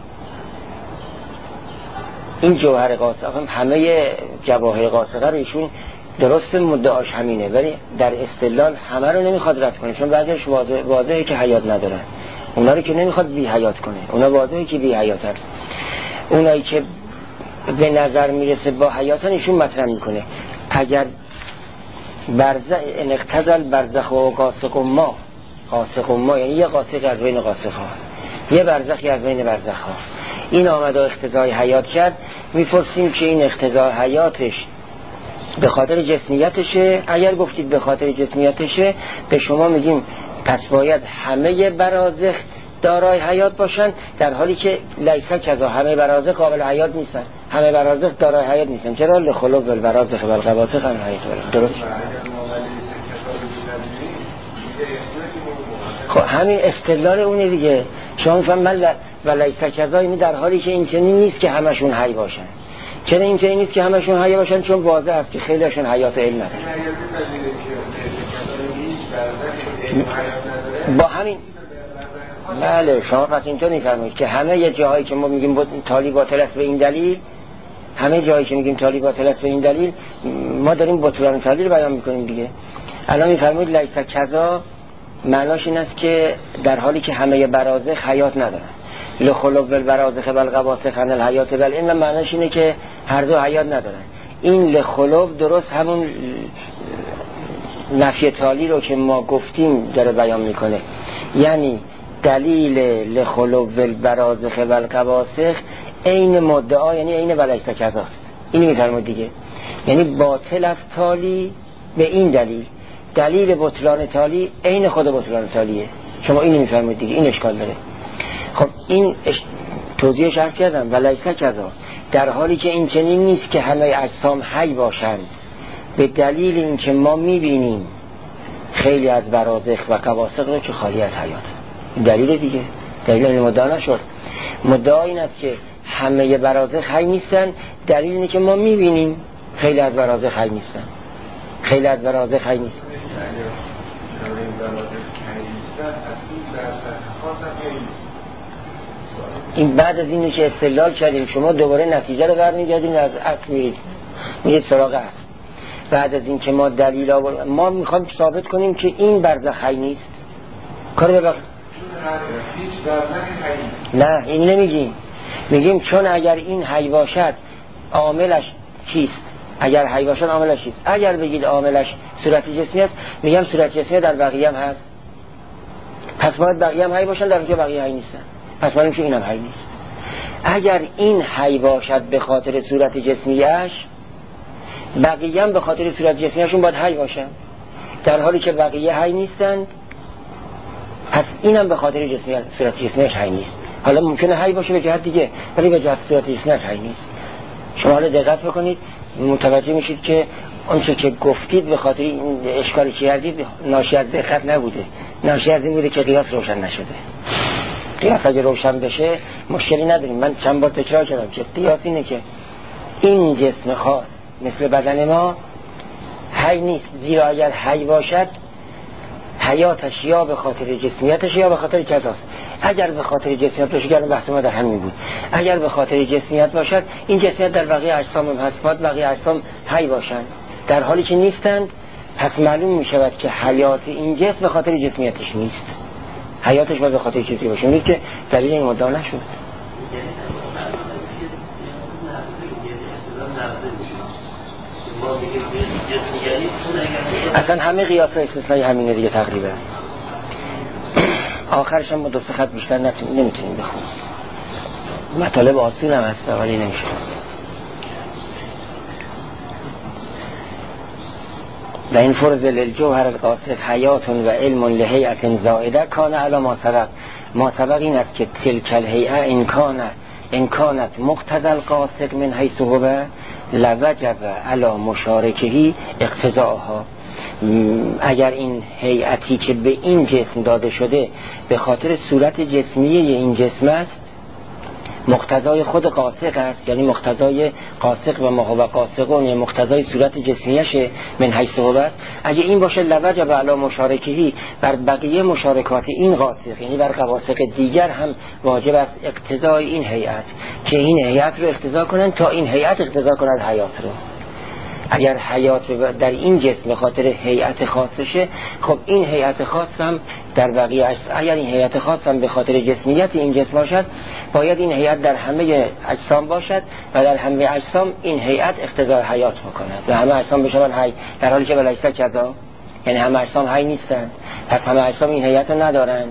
این جوهر قاصق هم همه جواهر قاصقه رو ایشون درست مدعاش همینه، ولی در استدلال همه رو نمیخواد رد کنه، چون بعضیش واضح واضحه که حیات ندارن. اونا رو که نمیخواد بی حیات کنه، اونا واضحه که بی حیات هست. اونایی که به نظر میرسه با حیاتن ایشون مطرح میکنه. اگر برزخ انقتزل برزخ و قاصق و ما، قاصق و ما یعنی یه قاصق از بین قاصق ها، یه برزخی از بین برزخ ها، این آمده اقتضای حیات کرد، میپرسیم که این اقتضای حیاتش به خاطر جسمیتشه؟ اگر گفتید به خاطر جسمیتشه، به شما میگیم پس باید همه برازخ دارای حیات باشن، در حالی که لیسا کذا همه برازخ قابل حیات نیستن، همه برازخ دارای حیات نیستن. چرا؟ لخلوف البرازخ و القواصق هم حیات دارن. درست؟ خب همین استدلال اونه دیگه. شما میفهم من و لیسا کذا این در حالی که این چنین نیست که همشون حی باشن. چرا این چنین نیست که همشون حی باشن؟ چون واضح است که خیلی هاشون حیات علم ندارن. با همین بله شما پس اینطور میفرمایید که همه یه جاهایی که ما میگیم تالی باطل است به این دلیل، همه جایی که میگیم تالی باطل است به این دلیل، ما داریم بطلان تالی رو بیان میکنیم دیگه. الان میفرمایید لیس کذا، معناش این است که در حالی که همه برازخ حیات ندارن، لخلوف البرازخ والقواصق عن الحیات بل این معناش اینه که هر دو حیات ندارن. این لخلوف درست همون نفی تالی رو که ما گفتیم داره بیان میکنه، یعنی دلیل لخلوف البرازخ والقواصق عین مدعا، یعنی عین ولیس کذاست. اینو میفرماید دیگه، یعنی باطل است تالی به این دلیل، دلیل بطلان تالی عین خود بطلان تالیه. شما اینو میفرماید دیگه، این اشکال داره. خب این اش... توضیحش عرض کردم ولیس کذا، در حالی که این چنین نیست که همه اجسام حی باشند، به دلیل اینکه ما میبینیم خیلی از برازخ و قواسق رو که خالی از حیات. دلیل دیگه، دلیل این مدعا نشد. مدعا این است که همه برازخ حی نیستن، دلیل اینه که ما میبینیم خیلی از برازخ حی نیستن. خیلی از برازخ حی نیستن. این بعد از اینو که استدلال کردیم شما دوباره نتیجه رو برمیگردیم از اصل میرید میرید سراغ اصل. بعد از این که ما دلیل آورد، ما میخوایم ثابت کنیم که این برزخ حی نیست. کار ببر نه این نمیگیم، میگیم چون اگر این حی باشد عاملش چیست؟ اگر حی باشد عاملش چیست؟ اگر بگید عاملش صورت جسمی است، میگم صورت جسمی در بقیه هم هست، پس باید بقیه هم حی باشن در اینکه بقیه حی نیستن، پس باید میشه اینم حی نیست. اگر این حی باشد به خاطر صورت جسمیش، بقیه هم به خاطر صورت جسمیشون باید حی باشن، در حالی که بقیه حی نیستند، پس اینم به خاطر جسمی صورت جسمیش حی نیست. حالا ممکنه حی باشه به جهت دیگه ولی به جهت صورت جسمیش حی نیست. شما حالا دقت بکنید متوجه میشید که اونچه که گفتید به خاطر این اشکالی که کردید ناشی از دقت نبوده، ناشی از این بوده که قیاس روشن نشده. قیاس اگه روشن بشه مشکلی نداریم. من چند بار تکرار کردم که قیاس اینه که این جسم خاص مثل بدن ما حی نیست، زیرا اگر حی باشد حیاتش یا به خاطر جسمیتش یا به خاطر کذاست. اگر به خاطر جسمیت باشه که بحث ما در همین بود، اگر به خاطر جسمیت باشد این جسمیت در بقیه اجسام هم هست، باید بقیه اجسام حی باشند، در حالی که نیستند. پس معلوم می شود که حیات این جسم به خاطر جسمیتش نیست، حیاتش باید به خاطر چیزی باشه. میگه که دلیل این مدعا نشد. اصلا همه قیاس ها استثنایی همینه دیگه تقریبا. آخرش هم دو سه خط بیشتر نمیتونیم بخونیم، مطالب آسون هم هست ولی نمیشه. و این فرض للجوهر القاصد حیات و علم لهیئت زائده کان علی ما سبق. ما سبق این است که تلک الهیئه ان کان ان کانت مقتضی القاصد من حیث هو لوجب علی مشارکهی اقتضاءها. اگر این هیئتی که به این جسم داده شده به خاطر صورت جسمیه این جسم است، مقتضای خود قاصق است، یعنی مقتضای قاصق و ما هو قاصقون، یعنی مقتضای صورت جسمیشه من حیث هو است. اگه این باشه لوجب علی مشارکهی، بر بقیه مشارکات این قاصق یعنی بر قواصق دیگر هم واجب است اقتضای این هیئت، که این هیئت رو اقتضا کنن تا این هیئت اقتضا کند حیات رو. اگر حیات در این جسم به خاطر هیئت خاصشه، خب این هیئت خاص هم در بقیه اجسام، اگر این هیئت خاص هم به خاطر جسمیت این جسم باشد، باید این هیئت در همه اجسام باشد و در همه اجسام این هیئت اقتضای حیات میکند و همه اجسام بشون حی، در حالی که بلیسا کذا، یعنی همه اجسام حی نیستن، پس همه اجسام این هیئت رو ندارن.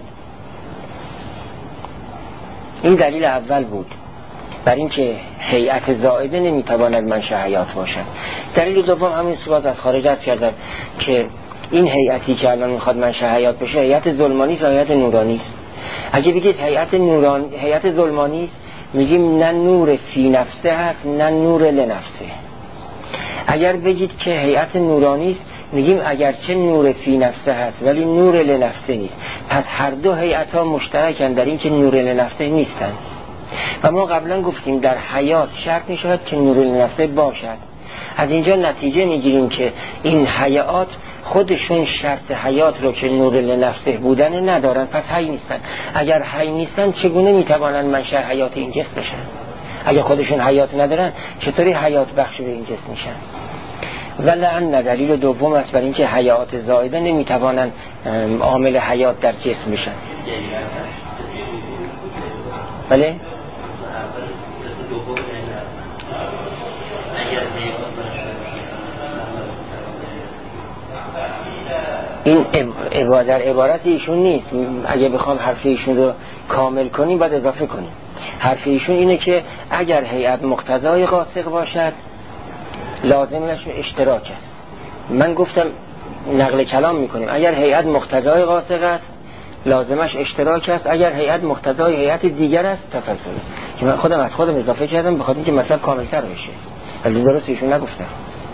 این دلیل اول بود بر این که هیئت زائده نمیتواند منشأ حیات باشد. دلیل دوم همین صحبت از خارج از کردم که این هیئتی که الان میخواد منشأ حیات بشه هیئت ظلمانی است و هیئت نورانی است. اگه بگید هیئت نورانی هیئت ظلمانی است، میگیم نه نور فی نفسه هست نه نور لنفسه. اگر بگید که هیئت نورانی است، میگیم اگرچه نور فی نفسه هست ولی نور لنفسه نیست. پس هر دو هیئت ها مشترکن در این که نور لنفسه نیستن. و ما قبلا گفتیم در حیات شرط میشود که نور لنفسه باشد. از اینجا نتیجه میگیریم که این حیات خودشون شرط حیات رو که نور لنفسه بودن ندارن، پس حی نیستن. اگر حی نیستن چگونه میتوانن منشأ حیات این جسم بشن؟ اگر خودشون حیات ندارن چطوری حیات بخش به این جسم میشن؟ ولعن دلیل دوم است بر اینکه حیات زائده نمیتوانن عامل حیات در جسم بشن. بله؟ این در عبارت ایشون نیست. اگه بخوام حرف ایشون رو کامل کنیم باید اضافه کنیم. حرف ایشون اینه که اگر هیئت مقتضای قاصق باشد لازمش اشتراک است. من گفتم نقل کلام میکنیم، اگر هیئت مقتضای قاصق است لازمش اشتراک است، اگر هیئت مقتضای هیئت دیگر است تفضل. که من خودم از خودم اضافه کردم بخاطر اینکه مطلب کاملتر بشه، ولی درست ایشون نگفتم.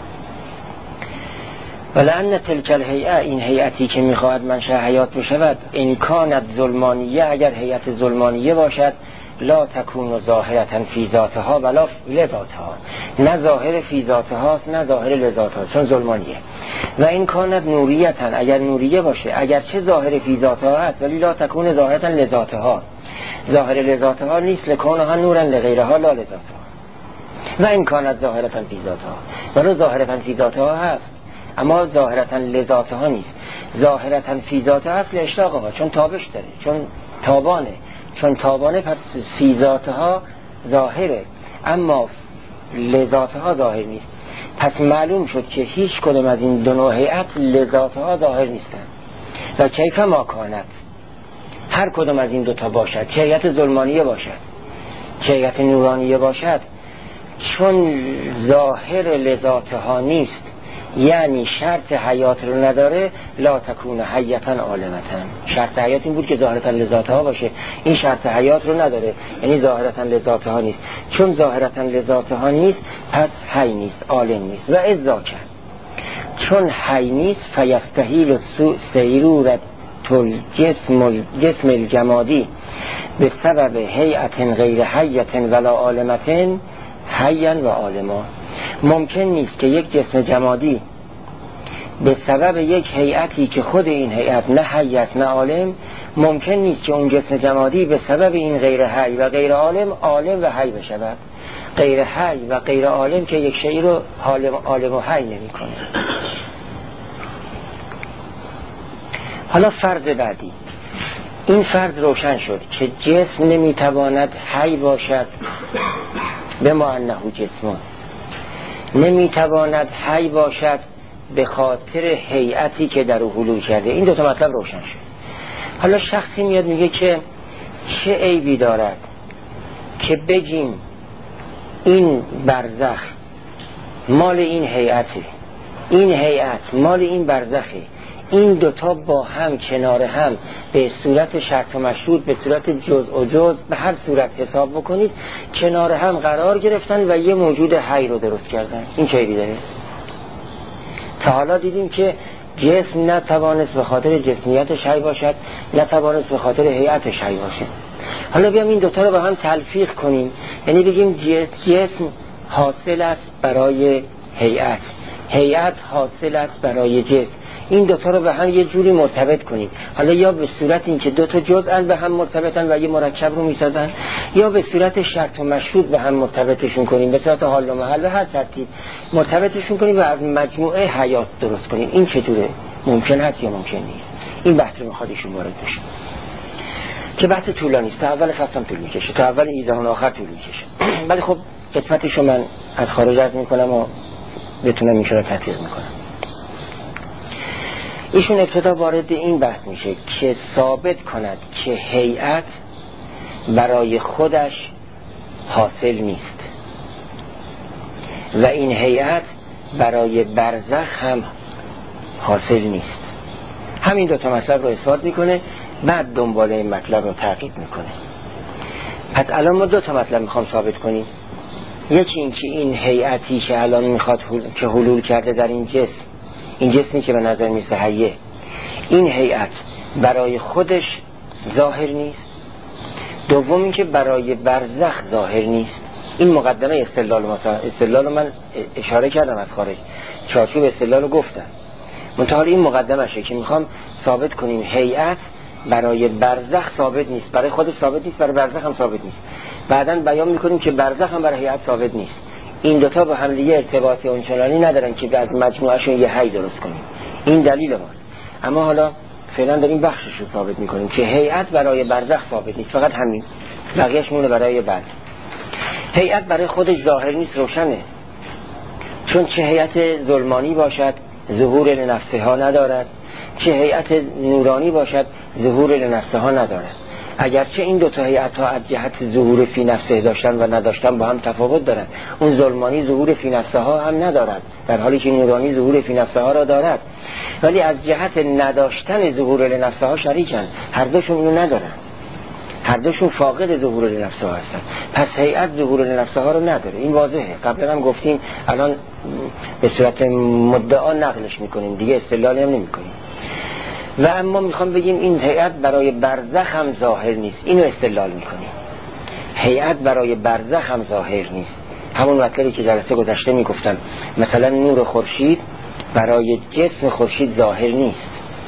ولأن تلک الهیئه، این هیئتی که میخواهد منشأ حیات بشود، ان کانت ظلمانیه، اگر هیئت ظلمانیه باشد، لا تکون ظاهرة فی ذاتها ولا لذاتها، نه ظاهر فی ذاتها است نه ظاهر لذاتها، چون ظلمانیه. و این کانت نوریه، اگر نوریه باشه، اگر چه ظاهر فی ذاتها است ولی لا تکون ظاهرة لذاتها، ظاهر لذاتها نیست، لکونها نورا لغیرها لا لذاتها. و این کانت ظاهرة فی ذاتها، ولی ظاهرة فی ذاتها هست اما ظاهرة لذاتها نیست. ظاهرة فی ذاتها است لاشتاقها، چون تابش داره، چون تابانه، چون تابانه پس فی ذاتها ظاهره اما لذاتها ظاهر نیست. پس معلوم شد که هیچ کدوم از این دو نوع هیئت لذاتها ظاهر نیستن. و کیف ما کانت، هر کدوم از این دوتا باشد، چه هیئت ظلمانیه باشد چه هیئت نورانیه باشد، چون ظاهر لذاتها نیست، یعنی شرط حیات رو نداره، لا تکون حیتا عالمتا. شرط حیات این بود که ظاهرتا لذاتها باشه، این شرط حیات رو نداره، یعنی ظاهرتا لذاتها نیست. چون ظاهرتا لذاتها نیست پس حی نیست، عالم نیست. و ازا کرد چون حی نیست، فیستحیل سیرورت الجسم جسم الجمادی به سبب هیئت غیر حیت ولا عالمت حیا و عالما. ممکن نیست که یک جسم جمادی به سبب یک هیئتی که خود این هیئت نه حی است نه عالم، ممکن نیست که اون جسم جمادی به سبب این غیر حی و غیر عالم عالم و حی بشود. غیر حی و غیر عالم که یک شیء رو عالم و حی نمی کنه. حالا فرض بعدی، این فرض روشن شد که جسم نمیتواند حی باشد به ما انه جسم، نمیتواند حی باشد به خاطر هیئتی که در او حلول کرده. این دو تا مطلب روشن شد. حالا شخصی میاد میگه که چه عیبی دارد که بگیم این برزخ مال این هیئته، این هیئت مال این برزخه، این دوتا با هم کنار هم به صورت شرط و مشروط، به صورت جزء و جزء، به هر صورت حساب بکنید کنار هم قرار گرفتن و یه موجود حی رو درست کردن. این چه عیبی داره؟ تا حالا دیدیم که جسم نتوانست به خاطر جسمیتش حی باشد، نتوانست به خاطر هیئتش حی باشد. حالا بیام این دوتا رو با هم تلفیق کنیم، یعنی بگیم جسم حاصل است برای هیئت، هیئت حاصل است برای جسم. این دوتا رو به هم یه جوری مرتبط کنیم، حالا یا به صورت این که دوتا جزء به هم مرتبطن و یه مرکب رو میسازن، یا به صورت شرط و مشروط به هم مرتبطشون کنیم، به صورت حال و محل و هر ترتیب مرتبطشون کنیم و از مجموعه حیات درست کنیم. این چطوره؟ ممکن هست یا ممکن نیست؟ این بحث رو میخواد ایشون وارد بشه که بحث طولانی است، تا اول فصل طول میکشه، تا اول ایزاح آخر طول میکشه. ولی خب قسمتشو من از خارج عرض میکنم و بتونم این رو تطبیق میکنم. ایشون ابتدا وارد این بحث میشه که ثابت کند که هیئت برای خودش حاصل نیست و این هیئت برای برزخ هم حاصل نیست. همین دو تا مطلب رو اثبات میکنه، بعد دنباله این مطلب رو تعقیب میکنه. پس الان ما دو تا مطلب میخوام ثابت کنیم. یکی این که این هیئتی که الان میخواد که حلول کرده در این جسم، این جسمی که به نظر میسه حیه، این هیئت برای خودش ظاهر نیست. دوم این که برای برزخ ظاهر نیست. این مقدمه استدلال مثلا استدلال رو من اشاره کردم از خارج، چارچوب استدلال رو گفتم. منتها این مقدمشه که میخوام ثابت کنیم هیئت برای برزخ ثابت نیست، برای خودش ثابت نیست، برای برزخ هم ثابت نیست. بعداً بیان میکنیم که برزخ هم برای هیئت ثابت نیست. این دوتا با هم دیگه ارتباطی اونچنانی ندارن که از مجموعهشون یه حی درست کنیم. این دلیل ماست. اما حالا فعلا داریم بخشش رو ثابت میکنیم که هیئت برای برزخ ثابت نیست، فقط همین، بقیه‌اش مونه برای بعد. هیئت برای خودش ظاهر نیست، روشنه. چون چه هیئت ظلمانی باشد ظهور لنفسها ندارد، چه هیئت نورانی باشد ظهور لنفسها ندارد. اگرچه این دو تا هیئت‌ها از جهت ظهور فی نفسه داشتن و نداشتن با هم تفاوت دارن. اون ظلمانی ظهور فی نفسه ها هم ندارد، در حالی که نورانی ظهور فی نفسه ها را دارد، ولی از جهت نداشتن ظهور لنفسه ها شریکن. هر دوشون اینو ندارن، هر دوشون فاقد ظهور لنفسه ها هستن. پس هیئت ظهور لنفسه ها رو نداره، این واضحه. قبلا هم گفتیم، الان به صورت مدعا نقلش میکنیم دیگه، استدلالی هم نمیکنیم. و اما میخوام بگیم این هیئت برای برزخ هم ظاهر نیست، اینو استدلال میکنیم. هیئت برای برزخ هم ظاهر نیست. همون مطلبی که جلسه گذشته میگفتم، مثلا نور خورشید برای جسم خورشید ظاهر نیست،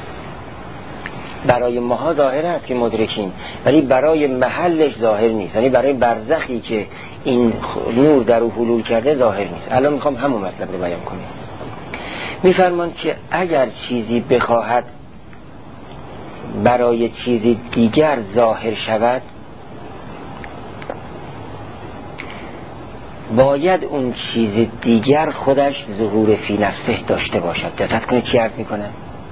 برای ماها ظاهر است که مدرکیم، ولی برای محلش ظاهر نیست، یعنی برای برزخی که این نور در او حلول کرده ظاهر نیست. الان میخوام همون مطلب رو بیان کنیم. میفرمان که اگر چیزی بخواهد برای چیزی دیگر ظاهر شود، باید اون چیز دیگر خودش ظهور فی نفسه داشته باشد. دقت کنید چی عرض میکنم.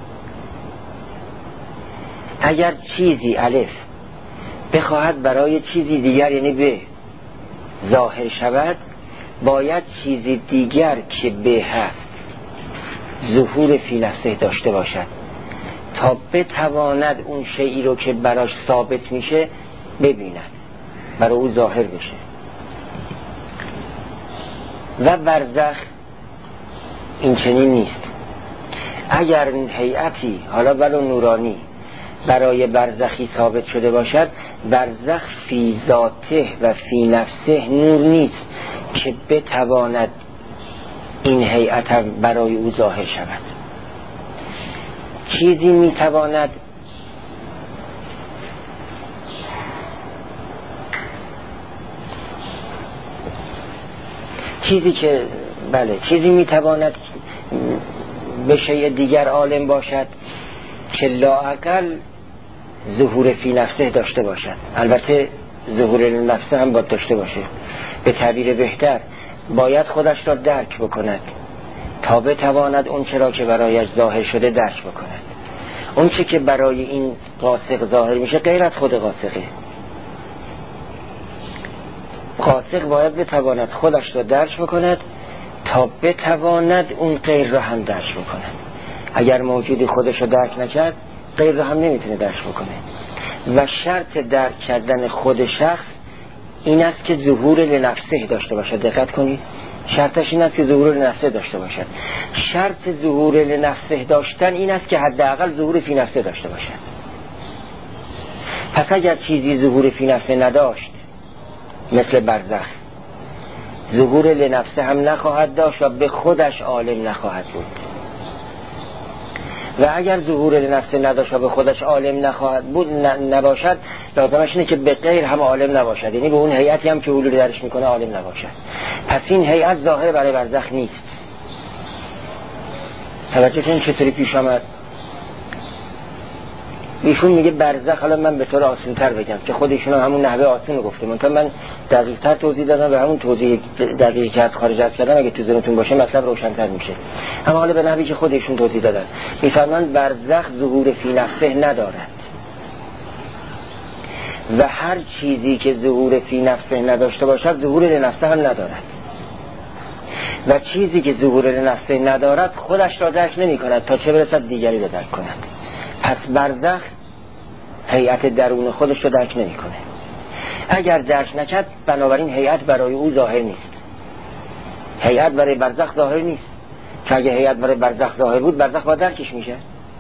اگر چیزی الف بخواهد برای چیزی دیگر، یعنی به ظاهر شود، باید چیزی دیگر که به هست ظهور فی نفسه داشته باشد تا بتواند اون شیئی رو که براش ثابت میشه ببیند، برای او ظاهر بشه. و برزخ این چنین نیست. اگر هیئتی حالا ولو نورانی برای برزخی ثابت شده باشد، برزخ فی ذاته و فی نفسه نور نیست که بتواند این هیئت برای او ظاهر شود. چیزی میتواند چیزی که بله چیزی میتواند به شیء دیگر عالم باشد که لااقل ظهور فی نفسه داشته باشد. البته ظهور نفسه هم باید داشته باشه. به تعبیر بهتر باید خودش را درک بکند تا بتواند اون چرا که برایش ظاهر شده درک بکند. اون چه که برای این قاصق ظاهر میشه غیر از خود قاصقه. قاصق باید بتواند خودش را درک بکند تا بتواند اون غیر را هم درک بکند. اگر موجودی خودش را درک نکرد، غیر را هم نمیتونه درک بکنه. و شرط درک کردن خود شخص این است که ظهور لنفسه داشته باشد. دقت کنید، شرطش این است که ظهور لنفسه داشته باشد. شرط ظهور لنفسه داشتن این است که حداقل ظهور فی نفسه داشته باشد. پس اگر چیزی ظهور فی نفسه نداشت، مثل برزخ، ظهور لنفسه هم نخواهد داشت و به خودش عالم نخواهد بود. و اگر ظهور لنفسه نداشت و به خودش عالم نخواهد بود نباشد، لازمش اینه که به غیر هم عالم نباشد، یعنی به اون هیئتی هم که حلول درش میکنه عالم نباشد. پس این هیئت ظاهر برای برزخ نیست. توجه کنید چطوری پیش آمد. ایشون میگه برزخ، حالا من به طور آسان تر بگم که خودشون همون نحوه آسان رو گفته، منتها من دقیق تر توضیح دادم و همون توضیح دقیقی که از خارج از کردم اگه تو ذهنتون باشه مطلب روشن‌تر میشه. اما حالا به نحوی که خودشون توضیح دادن میفرمایند برزخ ظهور فی نفسه ندارد و هر چیزی که ظهور فی نفسه نداشته باشد ظهور لنفسه هم ندارد. و چیزی که ظهور لنفسه ندارد خودش را درک نمی کند تا چه برسد دیگری را درک کند. پس برزخ هیئت درون خودش رو درک نمی کنه. اگر درک نکرد بنابراین هیئت برای او ظاهر نیست. هیئت برای برزخ ظاهر نیست، چون اگه هیئت برای برزخ ظاهر بود برزخ با درکش میشه،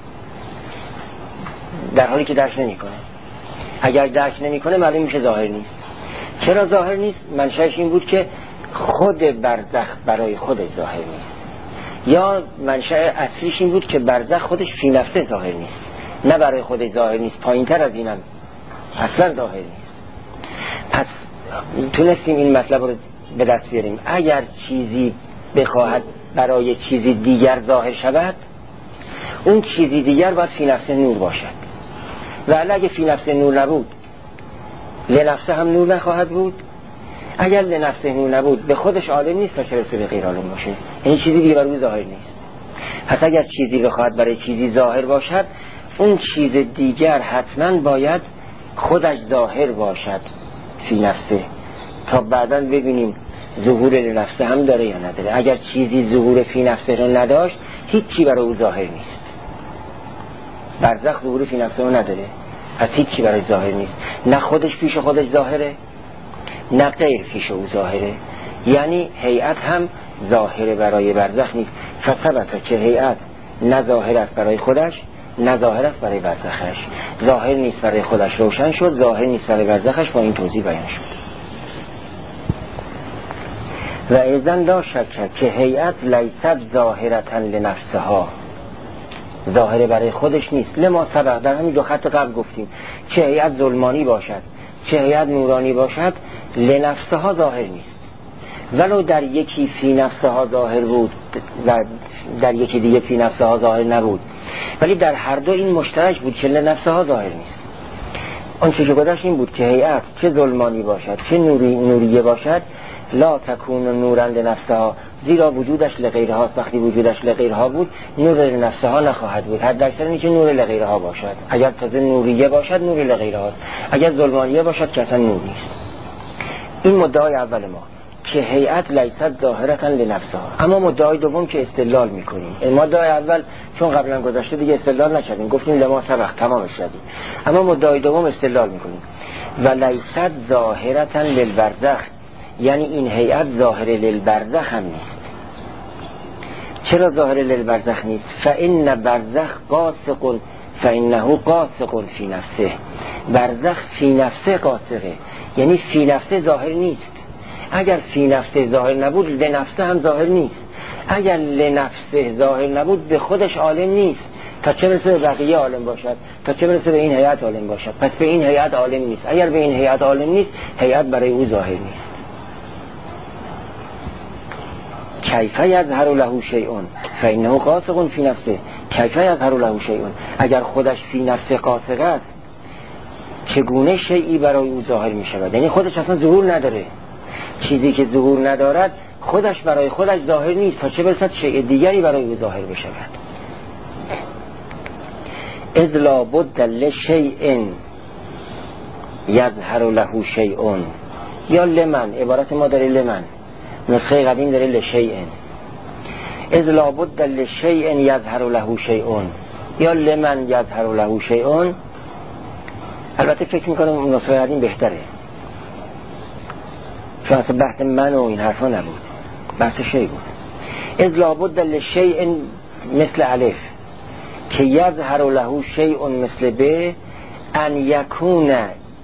در حالی که درک نمی کنه. اگر درک نمی کنه معلوم میشه ظاهر نیست. چرا ظاهر نیست؟ منشأش این بود که خود برزخ برای خودش ظاهر نیست، یا منشأ اصلیش این بود که برزخ خودش فی نفسه ظاهر نیست، نه برای خودش ظاهر نیست، پایین تر از اینم اصلا ظاهر نیست. پس تونستیم این مطلب رو به دست بیاریم. اگر چیزی بخواهد برای چیزی دیگر ظاهر شود، اون چیزی دیگر باید فی نفسه نور باشد. و اگه فی نفسه نور نبود، لنفسه هم نور نخواهد بود. اگر لنفسه نور نبود، به خودش عالم نیست تا چه رسه به غیر عالم باشه. این چیزی دیگه برای ظاهر نیست. پس اگر چیزی بخواهد برای چیزی ظاهر باشد، اون چیز دیگر حتما باید خودش ظاهر باشد فی نفسه، تا بعداً ببینیم ظهور لنفسه هم داره یا نداره. اگر چیزی ظهور فی نفسه رو نداشت هیچی برای او ظاهر نیست. برزخ ظهور فی نفسه رو نداره، پس هیچی برای ظاهر نیست، نه خودش پیش خودش ظاهره نه غیر پیش او ظاهره. یعنی هیئت هم ظاهر برای برزخ نیست. فثبت که هیئت نه ظاهر است برای خودش نه ظاهر است برای برزخش. ظاهر نیست برای خودش روشن شد، ظاهر نیست برای برزخش، با این توضیح بیان شد. و ایزن لا شک که هیئت لیست ظاهرتا لنفسها، ظاهر برای خودش نیست. لما سبق، در همین دو خط قبل گفتیم چه هیئت ظلمانی باشد چه هیئت نورانی باشد لنفسها ظاهر نیست. ولو در یکی فی نفسها ظاهر بود در, در یکی دیگه فی نفسها ظاهر نبود، ولی در هر دو این مشترک بود که لنفسها ظاهر نیست. اون چه گذاشت این بود که هیئت چه ظلمانی باشد چه نوری نوریه باشد لا تکون نورا لنفسها، زیرا وجودش لغیرهاست. وقتی وجودش لغیرها بود نور لنفسها نخواهد بود، حد اکثر اینکه نور لغیرها باشد. اگر تازه نوریه باشد نور لغیرهاست، اگر ظلمانیه باشد که اصلا نور نیست. این مدعای اول ما که هیئت لیست ظاهرتا لنفسها. اما مدعای دوم که استدلال میکنیم، مدعای اول چون قبلا گذاشته دیگه استدلال نکردیم، گفتیم لما سبق تمامش کردیم. اما مدعای دوم استدلال میکنیم و لیست ظاهرتا للبرزخ، یعنی این هیئت ظاهر للبرزخ هم نیست. چرا ظاهر للبرزخ نیست؟ فإن برزخ قاسق فإنه قاسق فی نفسه. برزخ فی نفسه قاسقه، یعنی فی نفسه ظاهر نیست. اگر فی نفسه ظاهر نبود لنفسه هم ظاهر نیست. اگر لنفسه ظاهر نبود به خودش عالم نیست، تا چه برسه به بقیه عالم باشد، تا چه برسه به این هیئت عالم باشد. پس به این هیئت عالم نیست. اگر به این هیئت عالم نیست هیئت برای او ظاهر نیست. کیف یظهر له شیء فإنه قاسق فی نفسه. کیف یظهر له شیء، اگر خودش فی نفسه قاسق است چگونه شیئی برای او ظاهر می شود؟ یعنی خودش اصلا ظهور نداره. چیزی که ظهور ندارد خودش برای خودش ظاهر نیست، تا چه برسد شیء دیگری برای او ظاهر بشود. اذ لا بد لشیء یظهر له شیء، یا لمن، عبارت ما داره لمن، نسخه قدیم داره لشیء. اذ لا بد لشیء یظهر له شیء، یا لمن یظهر له شیء. البته فکر میکنم نسخه قدیم بهتره، چون اصلا بحث من و این حرفا نبود، بحث شیء بود. اذ لا بد لشیء مثل الف که یظهر له شیء مثل ب ان یکون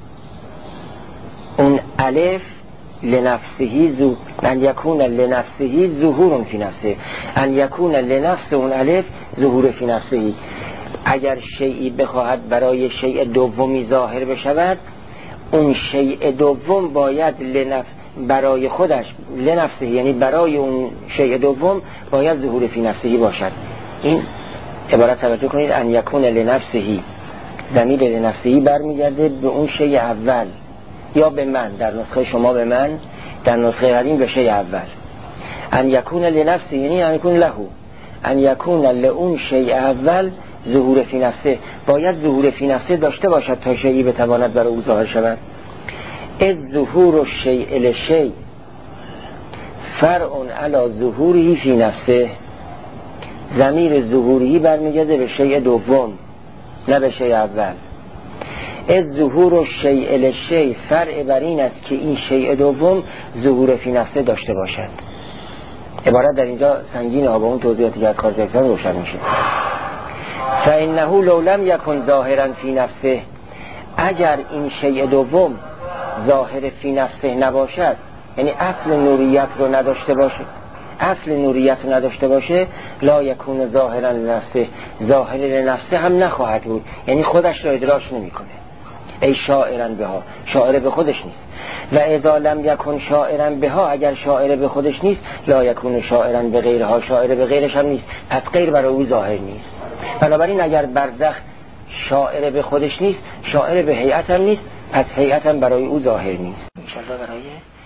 اون الف لنفسه زو ان یکون لنفسه ظهور فی نفسه، ان یکون لنفس اون الف ظهور فی نفسه. اگر شیئی بخواهد برای شیء دومی ظاهر بشود، اون شیء دوم باید لنفس برای خودش لنفسه، یعنی برای اون شیء دوم باید ظهور فی نفسه باشد. این عبارت توجه کنید، ان یکون لنفسه، ضمیر لنفسه برمیگرده به اون شیء اول یا به من، در نسخه شما به من، در نسخه قدیم به شیء اول. ان یکون لنفسه یعنی ان یکون له، ان یکون لون شیء اول ظهور فی نفسه، باید ظهور فی نفسه داشته باشد تا شیئی بتواند برای او ظاهر شود. اذ ظهور الشیء لشیء فرع علی ظهوره فی نفسه، ضمیر ظهوری برمیگرده به شیء دوم نه به شیء اول. اذ ظهور الشیء لشیء فرع بر این است که این شیء دوم ظهور فی نفسه داشته باشد. عبارت در اینجا سنگینه، با اون توضیحاتی که از کار جکسن روشن میشه. فإنه لو لم یکن ظاهرا فی نفسه، اگر این شیء دوم ظاهر فی نفسه نباشد، یعنی اصل نوریت رو نداشته باشه، اصل نوریت رو نداشته باشه، لا یکون ظاهرا لنفسه، ظاهر لنفسه هم نخواهد بود، یعنی خودش رو ادراش نمیکنه. ای شاعرا بها، شاعر به خودش نیست. و اذا لم یکن شاعرا بها، اگر شاعر به خودش نیست، لا یکون شاعرا به غیرها، شاعر به غیرش هم نیست، پس غیر برای او ظاهر نیست. بنابراین اگر برزخ شاعر به خودش نیست، شاعر به هیئت هم نیست، پس هیئت هم برای او ظاهر نیست. انشاءالله برای